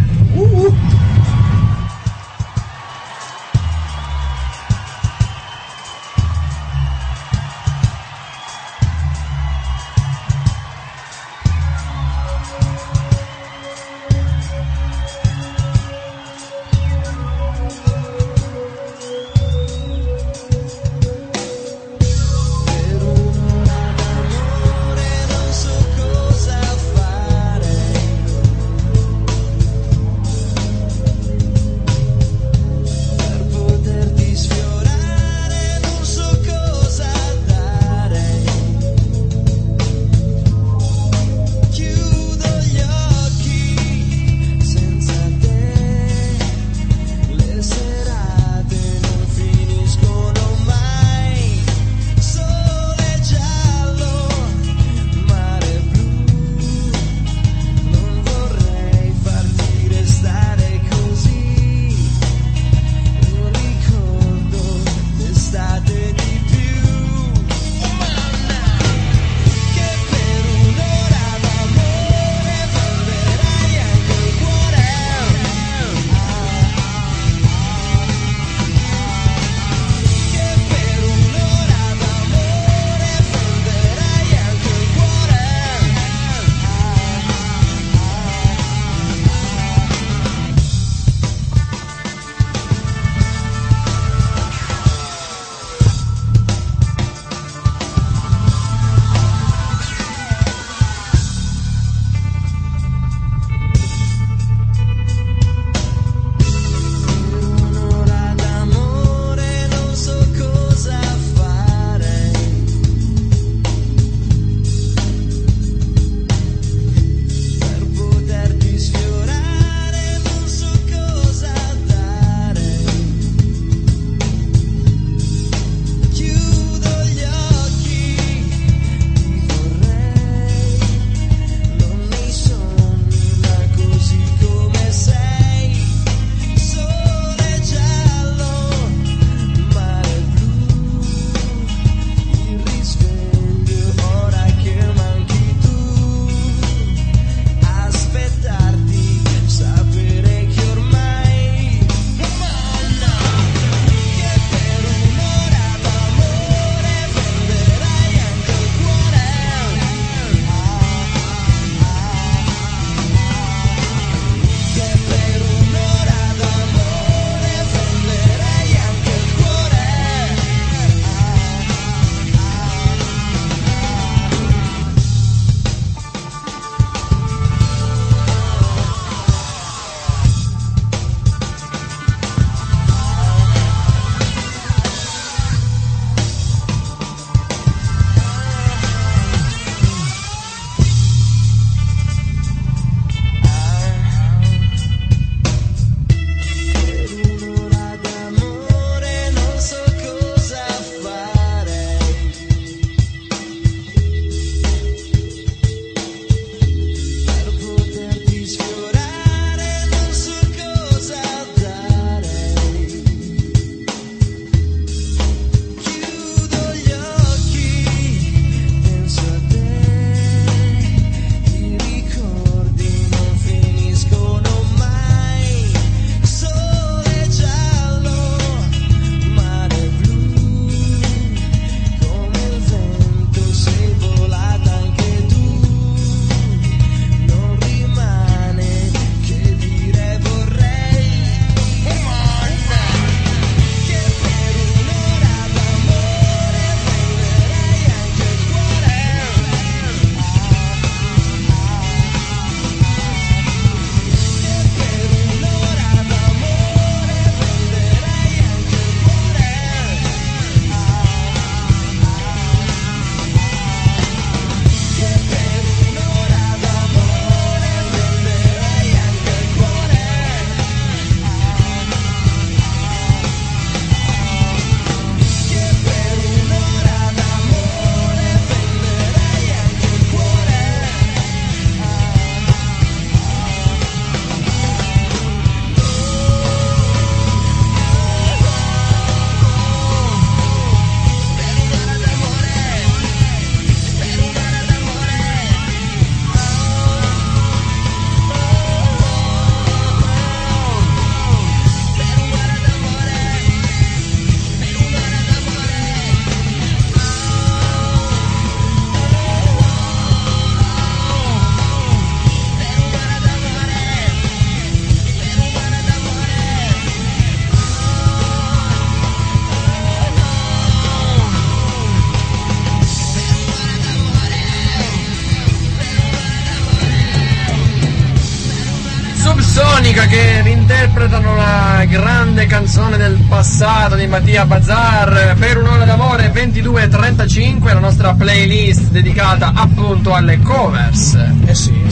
Fonica che reinterpretano la grande canzone del passato di Mattia Bazar per un'ora d'amore 22:35, la nostra playlist dedicata appunto alle covers. Eh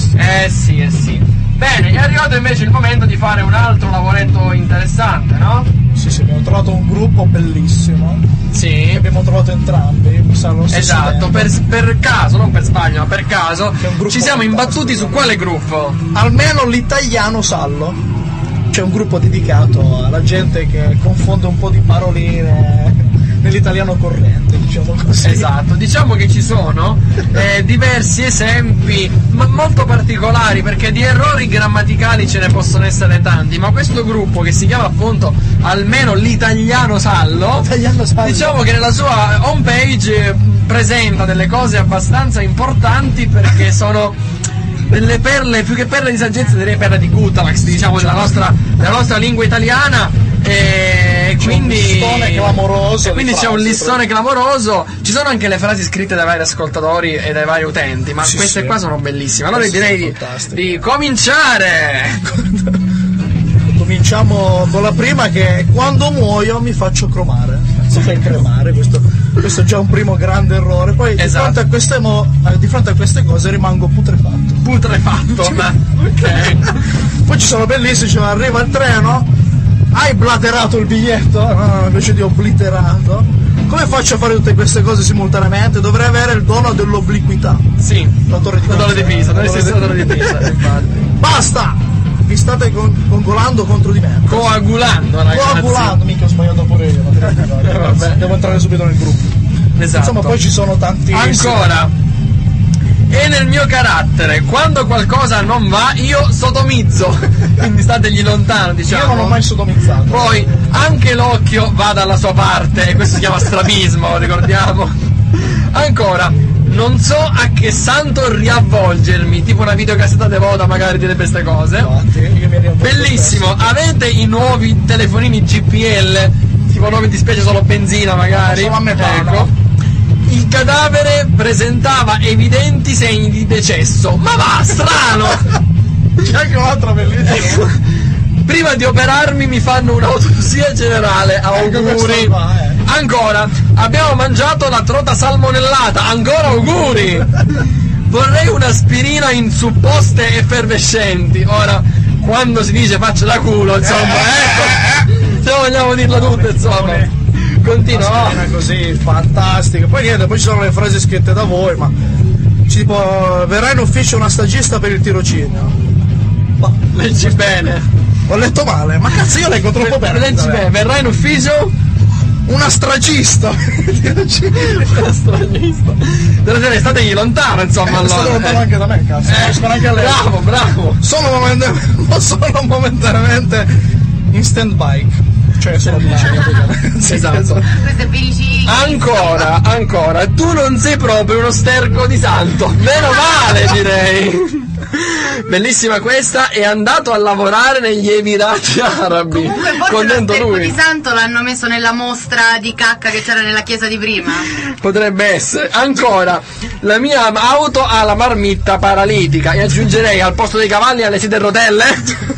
sì. Bene, è arrivato invece il momento di fare un altro lavoretto interessante, no? Sì, abbiamo trovato un gruppo bellissimo. Sì. Che abbiamo trovato entrambi, mi sa lo stesso Esatto, per caso, non per sbaglio, ma per caso ci siamo imbattuti su quale gruppo? Almeno l'italiano Sallo. C'è un gruppo dedicato alla gente che confonde un po' di paroline nell'italiano corrente, diciamo così. Esatto, diciamo che ci sono diversi esempi molto particolari, perché di errori grammaticali ce ne possono essere tanti, ma questo gruppo che si chiama appunto almeno l'italiano Sallo, diciamo che nella sua homepage presenta delle cose abbastanza importanti, perché sono delle perle, più che perle di saggezza direi perle di Gutalax, diciamo, della nostra lingua italiana. E quindi c'è un listone clamoroso. Ci sono anche le frasi scritte dai vari ascoltatori e dai vari utenti, ma queste qua sono bellissime. Allora direi di cominciare. Cominciamo con la prima, che è: quando muoio mi faccio cromare. Si fa cremare, questo è già un primo grande errore. Poi di fronte a queste cose rimango putrefatto. Ok. Poi ci sono bellissimi, cioè, arriva il treno. Hai blaterato il biglietto? No, invece di obliterato. Come faccio a fare tutte queste cose simultaneamente? Dovrei avere il dono dell'obliquità. Sì, la torre di Pisa. Infatti. Basta! Vi state congolando contro di me. Coagulando, ragazzi. Mica ho sbagliato pure io. Vabbè, devo entrare subito nel gruppo. Esatto. Insomma, poi ci sono tanti. Ancora. E nel mio carattere, quando qualcosa non va, io sodomizzo. Quindi stategli lontano, diciamo. Io non ho mai sodomizzato. Poi anche l'occhio va dalla sua parte, e questo si chiama strabismo, ricordiamo. Ancora, non so a che santo riavvolgermi, tipo una videocassetta devota magari direbbe queste cose. Bellissimo, avete i nuovi telefonini GPL, tipo nuovi di specie solo benzina magari. Solo a metà, ecco. no? Il cadavere presentava evidenti segni di decesso. Ma va, strano! C'è anche un'altra bellissima. Prima di operarmi mi fanno un'autopsia generale. Auguri. Ancora, abbiamo mangiato la trota salmonellata. Ancora auguri. Vorrei un'aspirina in supposte effervescenti. Ora, quando si dice faccia da culo, insomma, se vogliamo dirla tutta, insomma. Continua così, fantastico. Poi niente, poi ci sono le frasi scritte da voi, ma tipo: verrà in ufficio una stagista per il tirocinio. Leggi bene. Ho letto male, ma cazzo, io leggo troppo bene. Leggi bene, verrà in ufficio una stragista. Una stragista. Stategli lontano, insomma. Allora. State lontano anche da me, cazzo. Anche a lei. Bravo. Sono momentaneamente in stand-by. Cioè sono esatto. Ancora, tu non sei proprio uno sterco di santo. Meno male, direi. Bellissima questa. È andato a lavorare negli Emirati Arabi. Comunque forse lo sterco di santo l'hanno messo nella mostra di cacca che c'era nella chiesa di prima. Potrebbe essere. Ancora, la mia auto ha la marmitta paralitica. E aggiungerei al posto dei cavalli alle sedie a rotelle.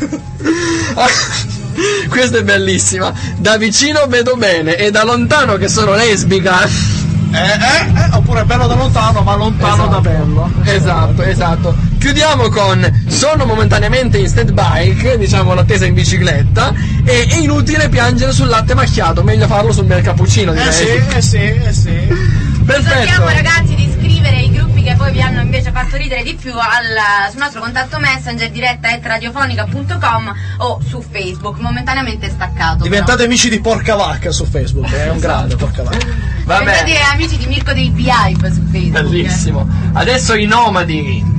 Questa è bellissima. Da vicino vedo bene e da lontano che sono lesbica. Oppure bello da lontano, ma lontano da bello. Esatto. Chiudiamo con: sono momentaneamente in stand-by, diciamo l'attesa in bicicletta, e è inutile piangere sul latte macchiato, meglio farlo sul bel cappuccino, direi. Sì. Perfetto. Ricordiamo, ragazzi, di iscrivere i gruppi che poi vi hanno invece fatto ridere di più sul nostro contatto Messenger diretta@radiofonica.com o su Facebook, momentaneamente staccato. Diventate amici di Porca Vacca su Facebook, è un grande Porca Vacca. Diventate amici di Mirko dei Beehive su Facebook. Bellissimo. Adesso i nomadi.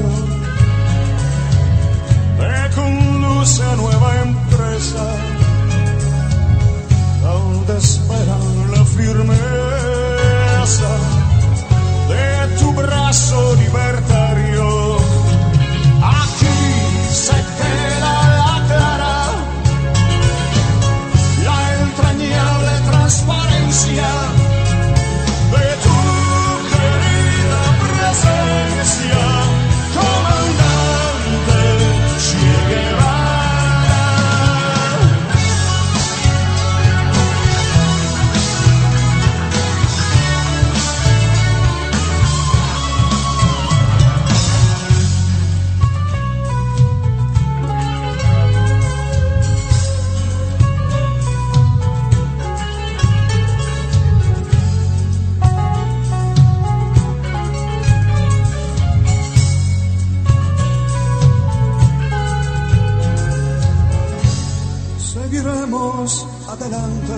me conduce a nueva empresa donde esperan la firmeza de tu brazo libertario. Aquí se queda la clara, la entrañable transparencia de tu querida presencia, comandante Che Guevara. Seguiremos adelante,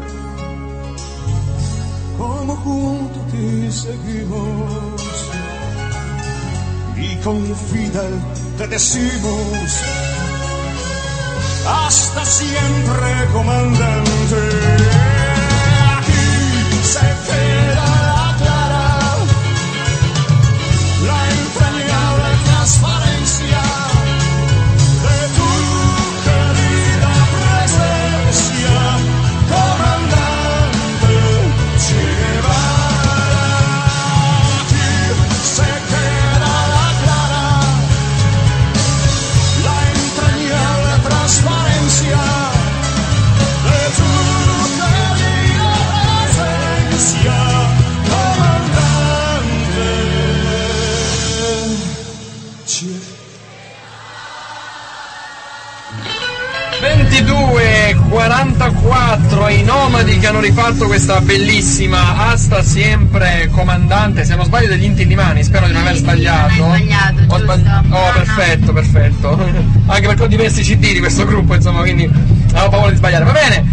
como juntos te seguimos, y con Fidel te decimos, hasta siempre, comandante. Aquí se queda la clara, la entrañable transparencia de tu querida presencia, comandante Che Guevara. Aquí se queda la clara, la entrañable transparencia de tu querida presencia, comandante Che. 22:44 i Nomadi che hanno rifatto questa bellissima Hasta Siempre Comandante, se non sbaglio degli Inti Illimani, spero di non aver sbagliato. Non hai sbagliato, Ho giusto. Oh, perfetto, perfetto. Anche perché ho diversi CD di questo gruppo, insomma, quindi avevo paura di sbagliare. Va bene,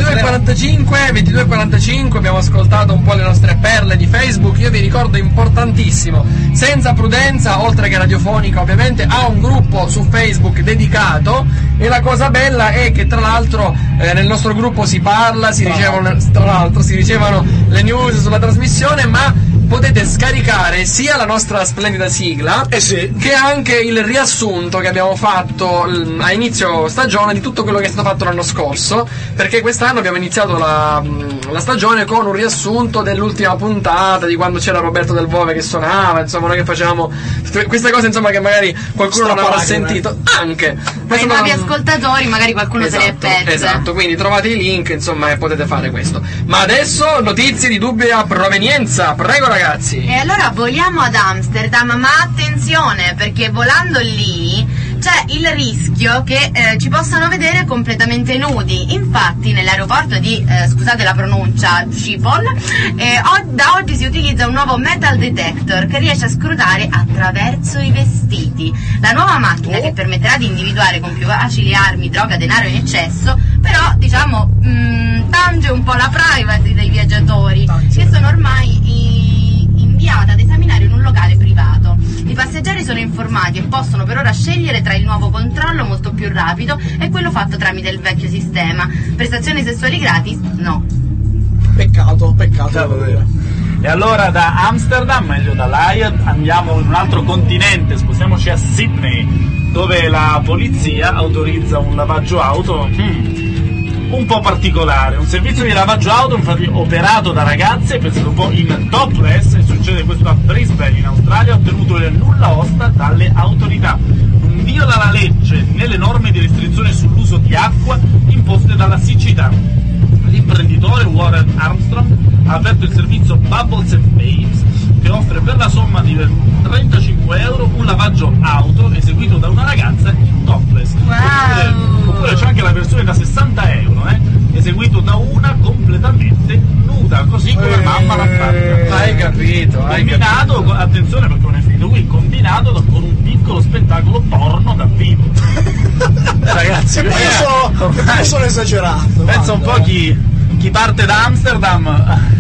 22:45 abbiamo ascoltato un po' le nostre perle di Facebook. Io vi ricordo, importantissimo, Senza Prudenza, oltre che radiofonica ovviamente, ha un gruppo su Facebook dedicato, e la cosa bella è che tra l'altro nel nostro gruppo si parla, si ricevono le news sulla trasmissione, ma potete scaricare sia la nostra splendida sigla che anche il riassunto che abbiamo fatto a inizio stagione di tutto quello che è stato fatto l'anno scorso, perché quest'anno abbiamo iniziato la stagione con un riassunto dell'ultima puntata, di quando c'era Roberto Del Bove che suonava, insomma, noi che facevamo queste cose, insomma, che magari qualcuno non avrà sentito anche. Ma i nuovi ascoltatori magari qualcuno se ne pezza. Esatto, quindi trovate i link, insomma, e potete fare questo. Ma adesso notizie di dubbia provenienza, prego ragazzi. E allora voliamo ad Amsterdam, ma attenzione, perché volando lì c'è il rischio che ci possano vedere completamente nudi. Infatti nell'aeroporto di, scusate la pronuncia, Schiphol, da oggi si utilizza un nuovo metal detector che riesce a scrutare attraverso i vestiti. La nuova macchina, che permetterà di individuare con più facili armi, droga, denaro in eccesso, però diciamo tange un po' la privacy dei viaggiatori, che sono ormai inviate ad esaminare in un locale privato. I passeggeri sono informati e possono per ora scegliere tra il nuovo controllo molto più rapido e quello fatto tramite il vecchio sistema. Prestazioni sessuali gratis? No. Peccato. E allora da Amsterdam, meglio da L'Haia, andiamo in un altro continente, spostiamoci a Sydney, dove la polizia autorizza un lavaggio auto un po' particolare, un servizio di lavaggio auto infatti operato da ragazze, pensate un po', in topless, e succede questo a Brisbane in Australia, ha ottenuto il nulla osta dalle autorità. Non viola la legge né le norme di restrizione sull'uso di acqua imposte dalla siccità. L'imprenditore Warren Armstrong ha aperto il servizio Bubbles and Babes, che offre per la somma di 35 euro un lavaggio auto eseguito da una ragazza in topless. Oppure c'è anche la versione da 60 euro, eseguito da una completamente nuda, così come mamma l'ha fatta. Hai capito, combinato, attenzione perché non è finito qui, combinato con un piccolo spettacolo porno da vivo. Ragazzi, sono esagerato. Pensa un po' chi parte da Amsterdam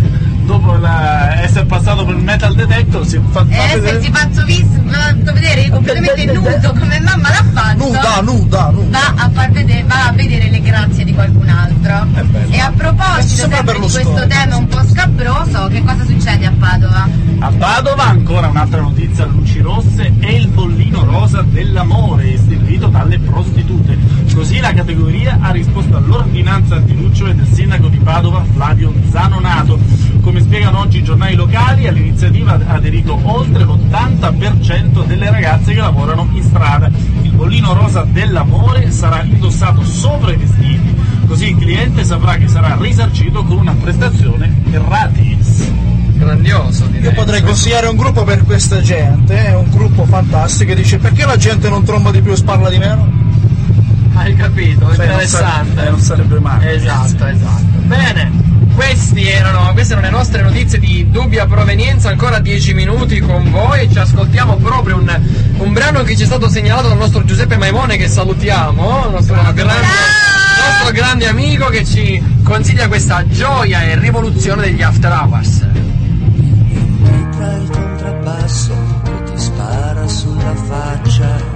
dopo essere passato per il metal detector si fa vedere. Si fatto vedere completamente nudo come mamma l'ha fatto. Nuda. Va a vedere le grazie di qualcun altro. E a proposito sempre di questo tema un po' scabroso, che cosa succede a Padova? A Padova ancora un'altra notizia, luci rosse e il bollino rosa dell'amore istituito dalle prostitute. Così la categoria ha risposto all'ordinanza antilucciole del sindaco di Padova Flavio Zanonato. Come spiegano oggi i giornali locali, all'iniziativa ha aderito oltre l'80% delle ragazze che lavorano in strada. Il bollino rosa dell'amore sarà indossato sopra i vestiti, così il cliente saprà che sarà risarcito con una prestazione gratis. Grandioso, direi. Io potrei consigliare un gruppo per questa gente, è un gruppo fantastico che dice: perché la gente non tromba di più e sparla di meno? Hai capito, interessante. Non sarebbe male. Esatto. Bene, queste erano le nostre notizie di dubbia provenienza. Ancora 10 minuti con voi e ci ascoltiamo proprio un brano che ci è stato segnalato dal nostro Giuseppe Maimone, che salutiamo, il nostro grande amico, che ci consiglia questa gioia e rivoluzione degli After Hours. Tra il contrabbasso che ti spara sulla faccia,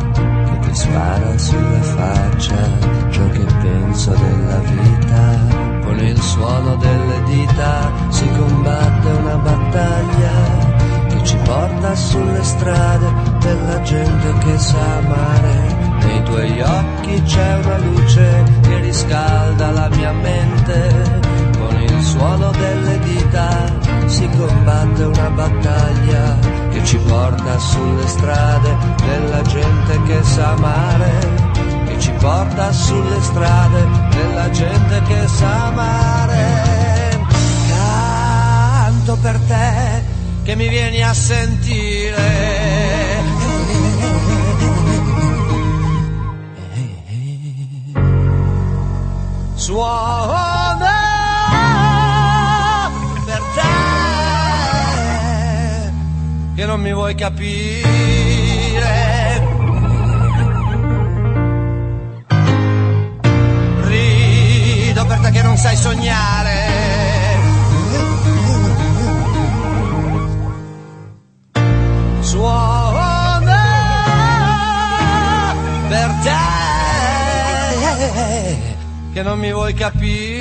ciò che penso della vita. Con il suono delle dita si combatte una battaglia che ci porta sulle strade della gente che sa amare. Nei tuoi occhi c'è una luce che riscalda la mia mente. Con il suono delle dita si combatte una battaglia che ci porta sulle strade della gente che sa amare. Che ci porta sulle strade della gente che sa amare. Canto per te che mi vieni a sentire. Suona per te che non mi vuoi capire. Rido per te che non sai sognare. Suona per te che non mi vuoi capire.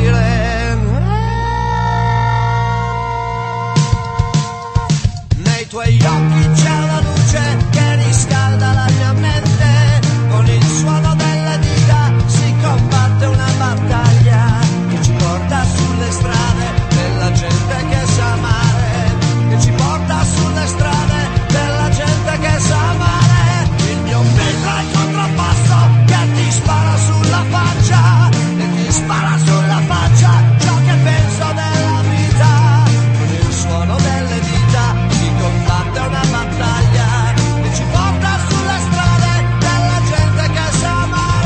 Nei tuoi occhi c'è una luce che riscalda la mia mente. Con il suono delle dita si combatte una battaglia che ci porta sulle strade della gente che sa amare. Che ci porta sulle strade della gente che sa amare. Il mio beat è il contrabbasso che ti spara sulla faccia. Spara sulla faccia ciò che penso della vita. Con il suono delle dita si combatte una battaglia che ci porta sulle strade della gente che sa amare.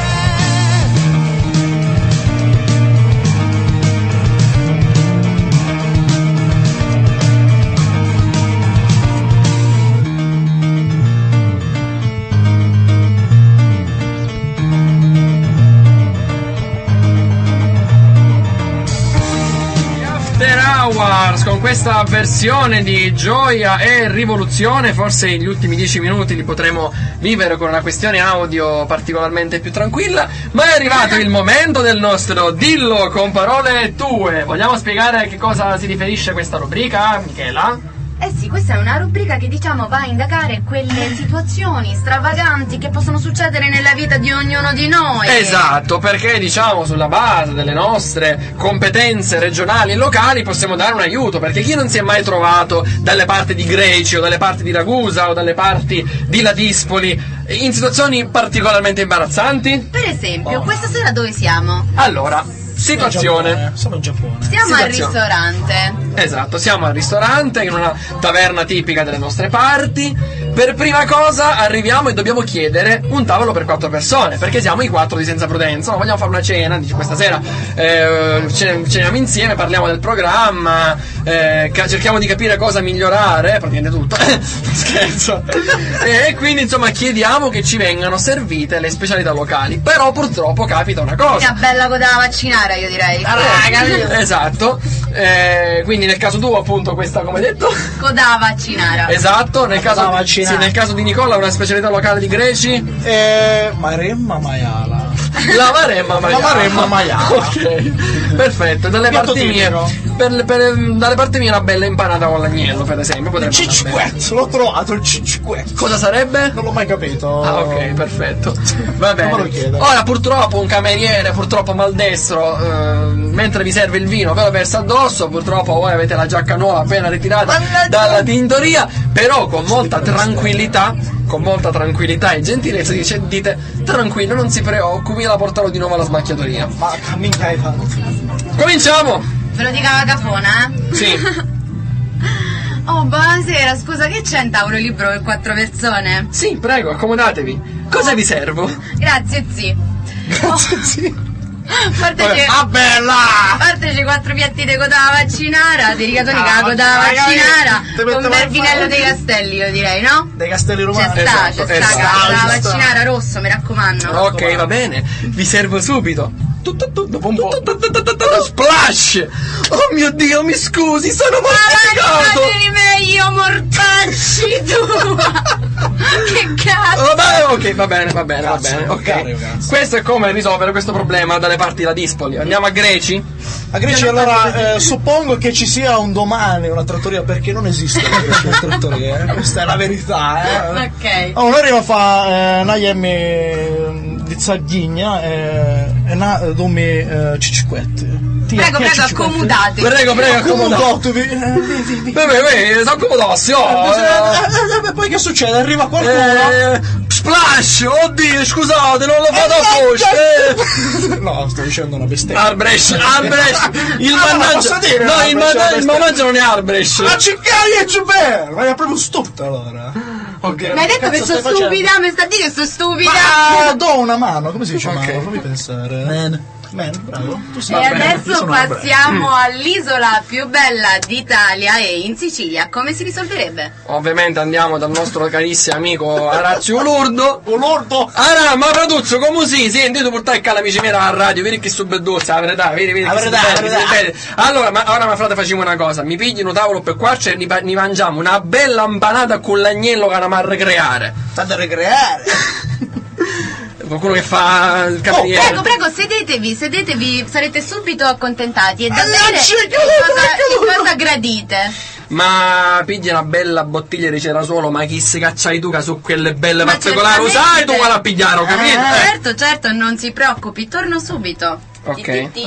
Con questa versione di gioia e rivoluzione, forse gli ultimi 10 minuti li potremo vivere con una questione audio particolarmente più tranquilla, ma è arrivato il momento del nostro dillo con parole tue. Vogliamo spiegare a che cosa si riferisce questa rubrica, Michela? Eh sì, questa è una rubrica che diciamo va a indagare quelle situazioni stravaganti che possono succedere nella vita di ognuno di noi. Esatto, perché diciamo sulla base delle nostre competenze regionali e locali possiamo dare un aiuto, perché chi non si è mai trovato dalle parti di Greci o dalle parti di Ragusa o dalle parti di Ladispoli in situazioni particolarmente imbarazzanti? Per esempio, questa sera dove siamo? Allora, situazione. Siamo in Giappone. Siamo al ristorante. Esatto, siamo al ristorante in una taverna tipica delle nostre parti. Per prima cosa arriviamo e dobbiamo chiedere un tavolo per 4 persone, perché siamo i 4 di Senza Prudenza. Vogliamo fare una cena, dice questa sera ceniamo insieme, parliamo del programma, cerchiamo di capire cosa migliorare, praticamente tutto. Scherzo. E quindi insomma chiediamo che ci vengano servite le specialità locali. Però purtroppo capita una cosa. Una bella coda vaccinara, io direi. Esatto. Quindi nel caso tuo appunto questa, come detto, Coda vaccinara. esatto, nel caso di Nicola una specialità locale di Greci, Maremma maiala. la maremma maiala. Ok, perfetto. Dalle parti mie, dalle parti mie una bella impanata con l'agnello, per esempio. Il cicciquet, l'ho trovato il cicciquet. Cosa sarebbe? Non l'ho mai capito. Ah, ok, perfetto. Va bene. Non me lo chiedo. Ora purtroppo un cameriere, purtroppo maldestro, mentre vi serve il vino ve lo versa addosso. Purtroppo voi avete la giacca nuova appena ritirata dalla tintoria, però con molta tranquillità e gentilezza dite tranquillo, non si preoccupi, la porterò di nuovo alla smacchiatoria. Ma minchia hai fatto. Cominciamo! Ve lo dica la cafona, eh? Sì. Oh, buonasera, scusa, che c'è un tavolo libero per 4 persone? Sì, prego, accomodatevi. Cosa vi servo? Grazie, zii. Grazie, sì. Parteci bella! 4 piatti di coda vaccinara, di rigatoni con la coda vaccinara, con un bel vinello dei castelli, io direi, no? Dei castelli romani. C'è sta esatto. la vaccinara rosso, mi raccomando. Ok, va bene, vi servo subito. Dopo un po'. Splash! Oh mio Dio, mi scusi, sono mortificato! Ma di me, io mortacci tu! Che cazzo! Vabbè, ok, va bene, ok. Questo è come risolvere questo problema dalle parti della Dispoli. Andiamo a Greci? A Greci, allora, suppongo che ci sia un domani una trattoria, perché non esiste una trattoria, questa è la verità, Ok. Oh, noi arriviamo a fare una di Sardegna e una domi cicciquette. Prego, accomodate. Prego, accomodatevi. Vabbè, sono accomodato, Poi che succede? Arriva qualcuno. Splash! Oddio, scusate, non lo fate apposta! No, sto dicendo una bestemmia. Arbrecht! Il posso dire? No, il mannaggia non è Arbrecht! Ma ciccai è giubber! Ma è proprio stupida allora. Ok. Mi hai detto che sono stupida? Mi sta a dire che sono stupida? Ma do una mano, come si dice mano? Fammi pensare. Man, bravo. Tu sei E adesso passiamo all'isola più bella d'Italia e in Sicilia. Come si risolverebbe? Ovviamente andiamo dal nostro carissimo amico Arazio Ulurdo. Ara, ma Praduzzo, come si? Senti, tu portai l'amici miei alla radio, vedi che subbeduzza, la verità, vedi la che verità. Allora, ma frate, facciamo una cosa, mi pigli un tavolo per qua e ne mangiamo una bella impanata con l'agnello che andiamo a ricreare. State a ricreare? Qualcuno che fa il cameriere. Prego, sedetevi, sarete subito accontentati. E da bere che cosa gradite? Ma pigli una bella bottiglia di Cerasuolo, ma chi si cacciai tu che su quelle belle particolari? Lo sai tu quale a pigliare, ho capito? Certo, non si preoccupi, torno subito. Ok.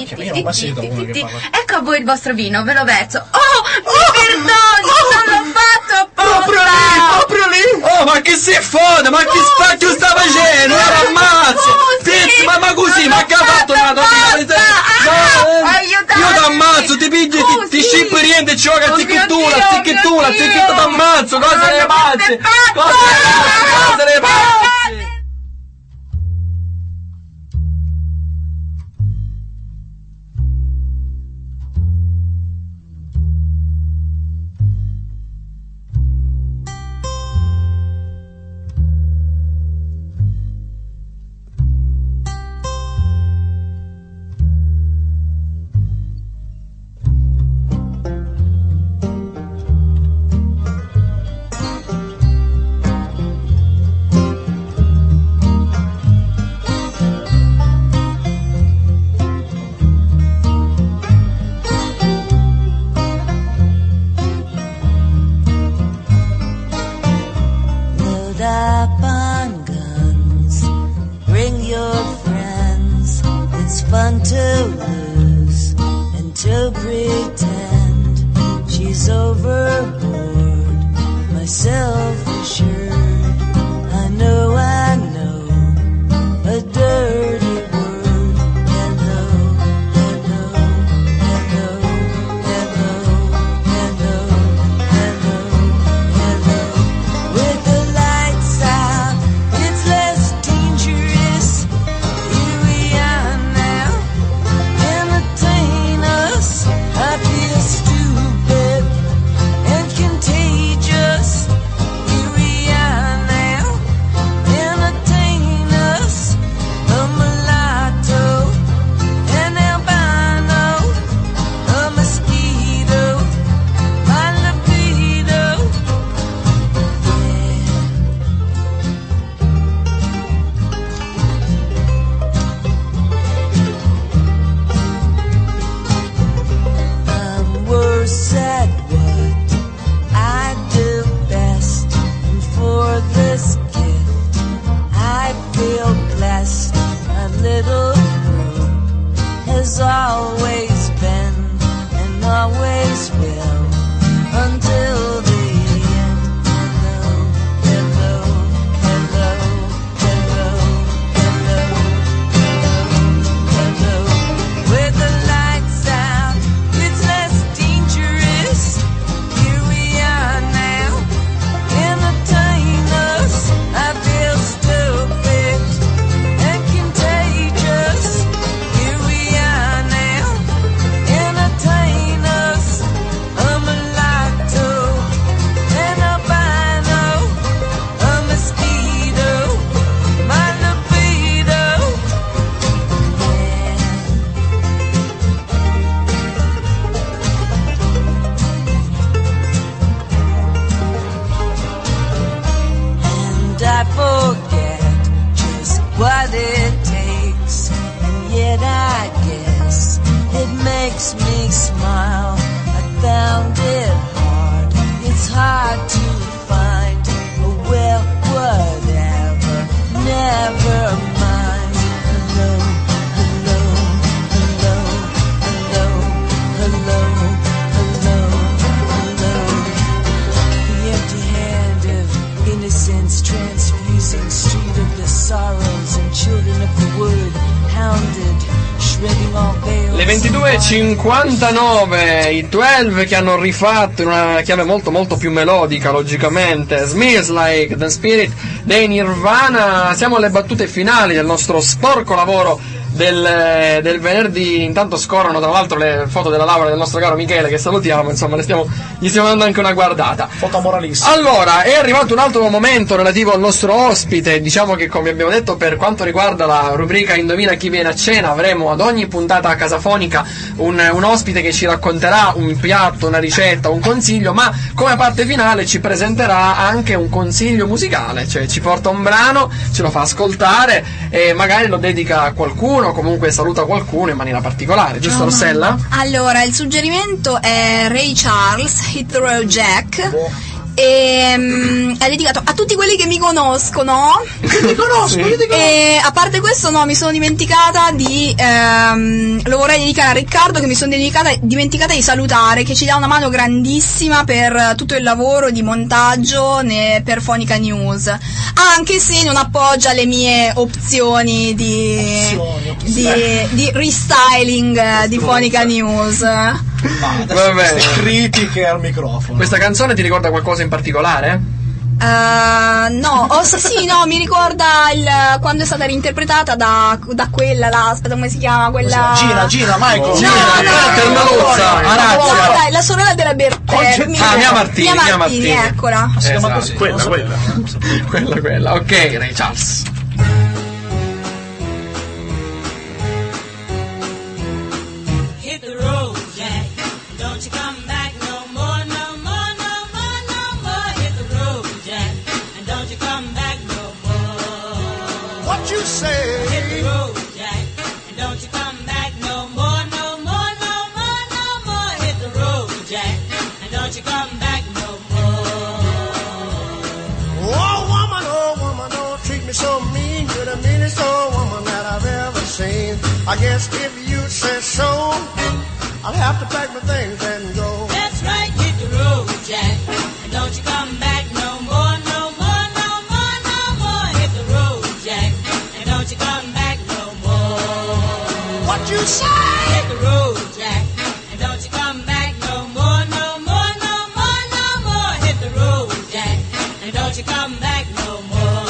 Ecco a voi il vostro vino, ve lo verso. Oh, perdoni, non l'ho fatto Proprio lì! Oh, ma che si foda? Ma che spacchio sta facendo? Ora ammazzo! Pizzi, ma così, ma che ha fatto una domenica? Io ti ammazzo, ti pigli, ti scippi niente, ci gioca zicchettula, ti ammazzo, cosa ne pazzi? Cosa ne pazzi? 22:59, i 12 che hanno rifatto in una chiave molto molto più melodica, logicamente, Smells Like the Spirit dei Nirvana. Siamo alle battute finali del nostro sporco lavoro del venerdì. Intanto scorrono tra l'altro le foto della laurea del nostro caro Michele, che salutiamo, insomma gli stiamo dando anche una guardata. Foto moralista. Allora, è arrivato un altro momento relativo al nostro ospite. Diciamo che, come abbiamo detto, per quanto riguarda la rubrica Indovina chi viene a cena, avremo ad ogni puntata a Casafonica un ospite che ci racconterà un piatto, una ricetta, un consiglio, ma come parte finale ci presenterà anche un consiglio musicale, cioè ci porta un brano, ce lo fa ascoltare e magari lo dedica a qualcuno, o comunque saluta qualcuno in maniera particolare, giusto Rossella? Allora, il suggerimento è Ray Charles, Hit the Road Jack. E è dedicato a tutti quelli che mi conoscono. E a parte questo, no, mi sono dimenticata di lo vorrei dedicare a Riccardo, che mi sono dimenticata di salutare, che ci dà una mano grandissima per tutto il lavoro di montaggio per Fonica News, anche se non appoggia le mie opzioni di restyling di Fonica News. Vabbè. Critiche al microfono. Questa canzone ti ricorda qualcosa in particolare? No, no, mi ricorda quando è stata reinterpretata da quella là, aspetta, come si chiama quella? Gina, Michael. Dai, la sorella della Bertelli. Mia Martini, eccola. Si chiama così. Quella. Ok, Ray Charles. I guess if you say so, I'll have to pack my things and go. That's right, hit the road, Jack, and don't you come back no more, no more, no more, no more. Hit the road, Jack, and don't you come back no more. What you say? Hit the road, Jack, and don't you come back no more, no more, no more, no more. Hit the road, Jack, and don't you come back no more.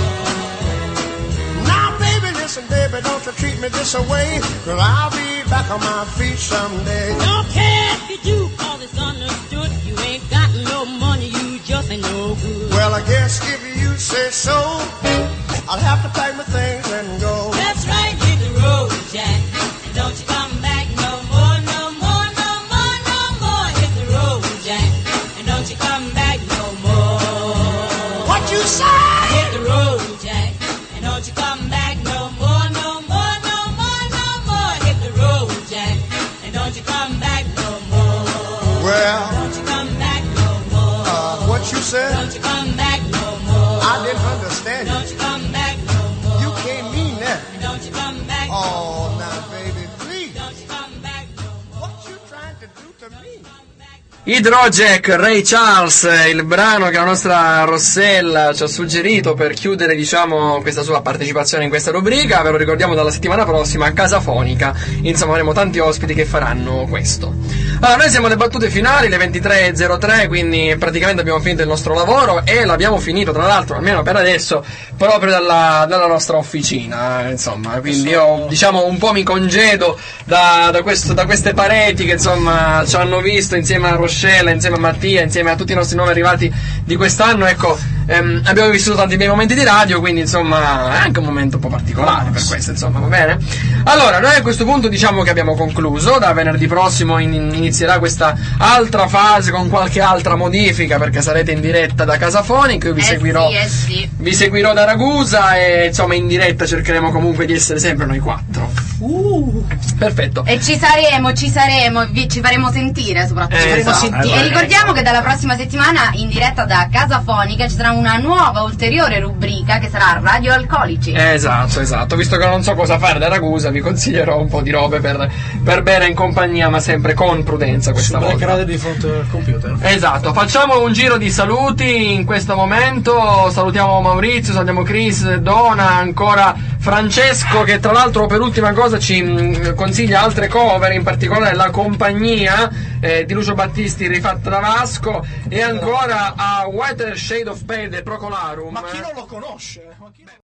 Now, baby, listen, baby, don't you treat me this away, 'cause I'll be back on my feet someday. Don't care if you do, 'cause it's understood. You ain't got no money, you just ain't no good. Well, I guess if you say so, I'll have to pack my things and go. That's right, hit the road, Jack, and don't you come back no more, no more, no more, no more. Hit the road, Jack, and don't you come back no more. What you say? Hit the road, Jack, and don't you come back no more, no more, no more, no more. Hit the road, Jack, and don't you come back no more. Well, don't you come back no more. What you said? Don't you come back no more. I didn't understand you. Don't you come back no more. You can't mean that. Don't you come back no more. Oh, now, baby, please. Don't you come back no more. What you trying to do to me? Hydrojack, Ray Charles, il brano che la nostra Rossella ci ha suggerito per chiudere, diciamo, questa sua partecipazione in questa rubrica. Ve lo ricordiamo, dalla settimana prossima a Casafonica, insomma avremo tanti ospiti che faranno questo. Allora, noi siamo alle battute finali, le 23:03, quindi praticamente abbiamo finito il nostro lavoro e l'abbiamo finito, tra l'altro, almeno per adesso, proprio dalla nostra officina, insomma, quindi io, diciamo, un po' mi congedo da queste pareti che, insomma, ci hanno visto insieme a Rossella, insieme a Mattia, insieme a tutti i nostri nuovi arrivati di quest'anno. Ecco, abbiamo vissuto tanti bei momenti di radio, quindi, insomma, è anche un momento un po' particolare per questo, insomma, va bene? Allora, noi a questo punto diciamo che abbiamo concluso. Da venerdì prossimo inizierà questa altra fase con qualche altra modifica, perché sarete in diretta da Casafonica. Io vi seguirò da Ragusa e, insomma, in diretta cercheremo comunque di essere sempre noi quattro. Perfetto. E ci faremo, ci faremo sentire soprattutto. Esatto. E ricordiamo che dalla prossima settimana in diretta da rubrica Casafonica ci sarà una nuova ulteriore rubrica che sarà Radio Alcolici. Esatto, visto che non so cosa fare da Ragusa vi consiglierò un po' di robe per bere in compagnia, ma sempre con prudenza questa volta. Di fronte al computer. Esatto, facciamo un giro di saluti in questo momento, salutiamo Maurizio, salutiamo Chris, Dona, ancora Francesco che tra l'altro per ultima cosa ci consiglia altre cover, in particolare La Compagnia di Lucio Battisti rifatta da Vasco, e ancora a Whiter Shade of Pale del Procolarum. Ma chi non lo conosce?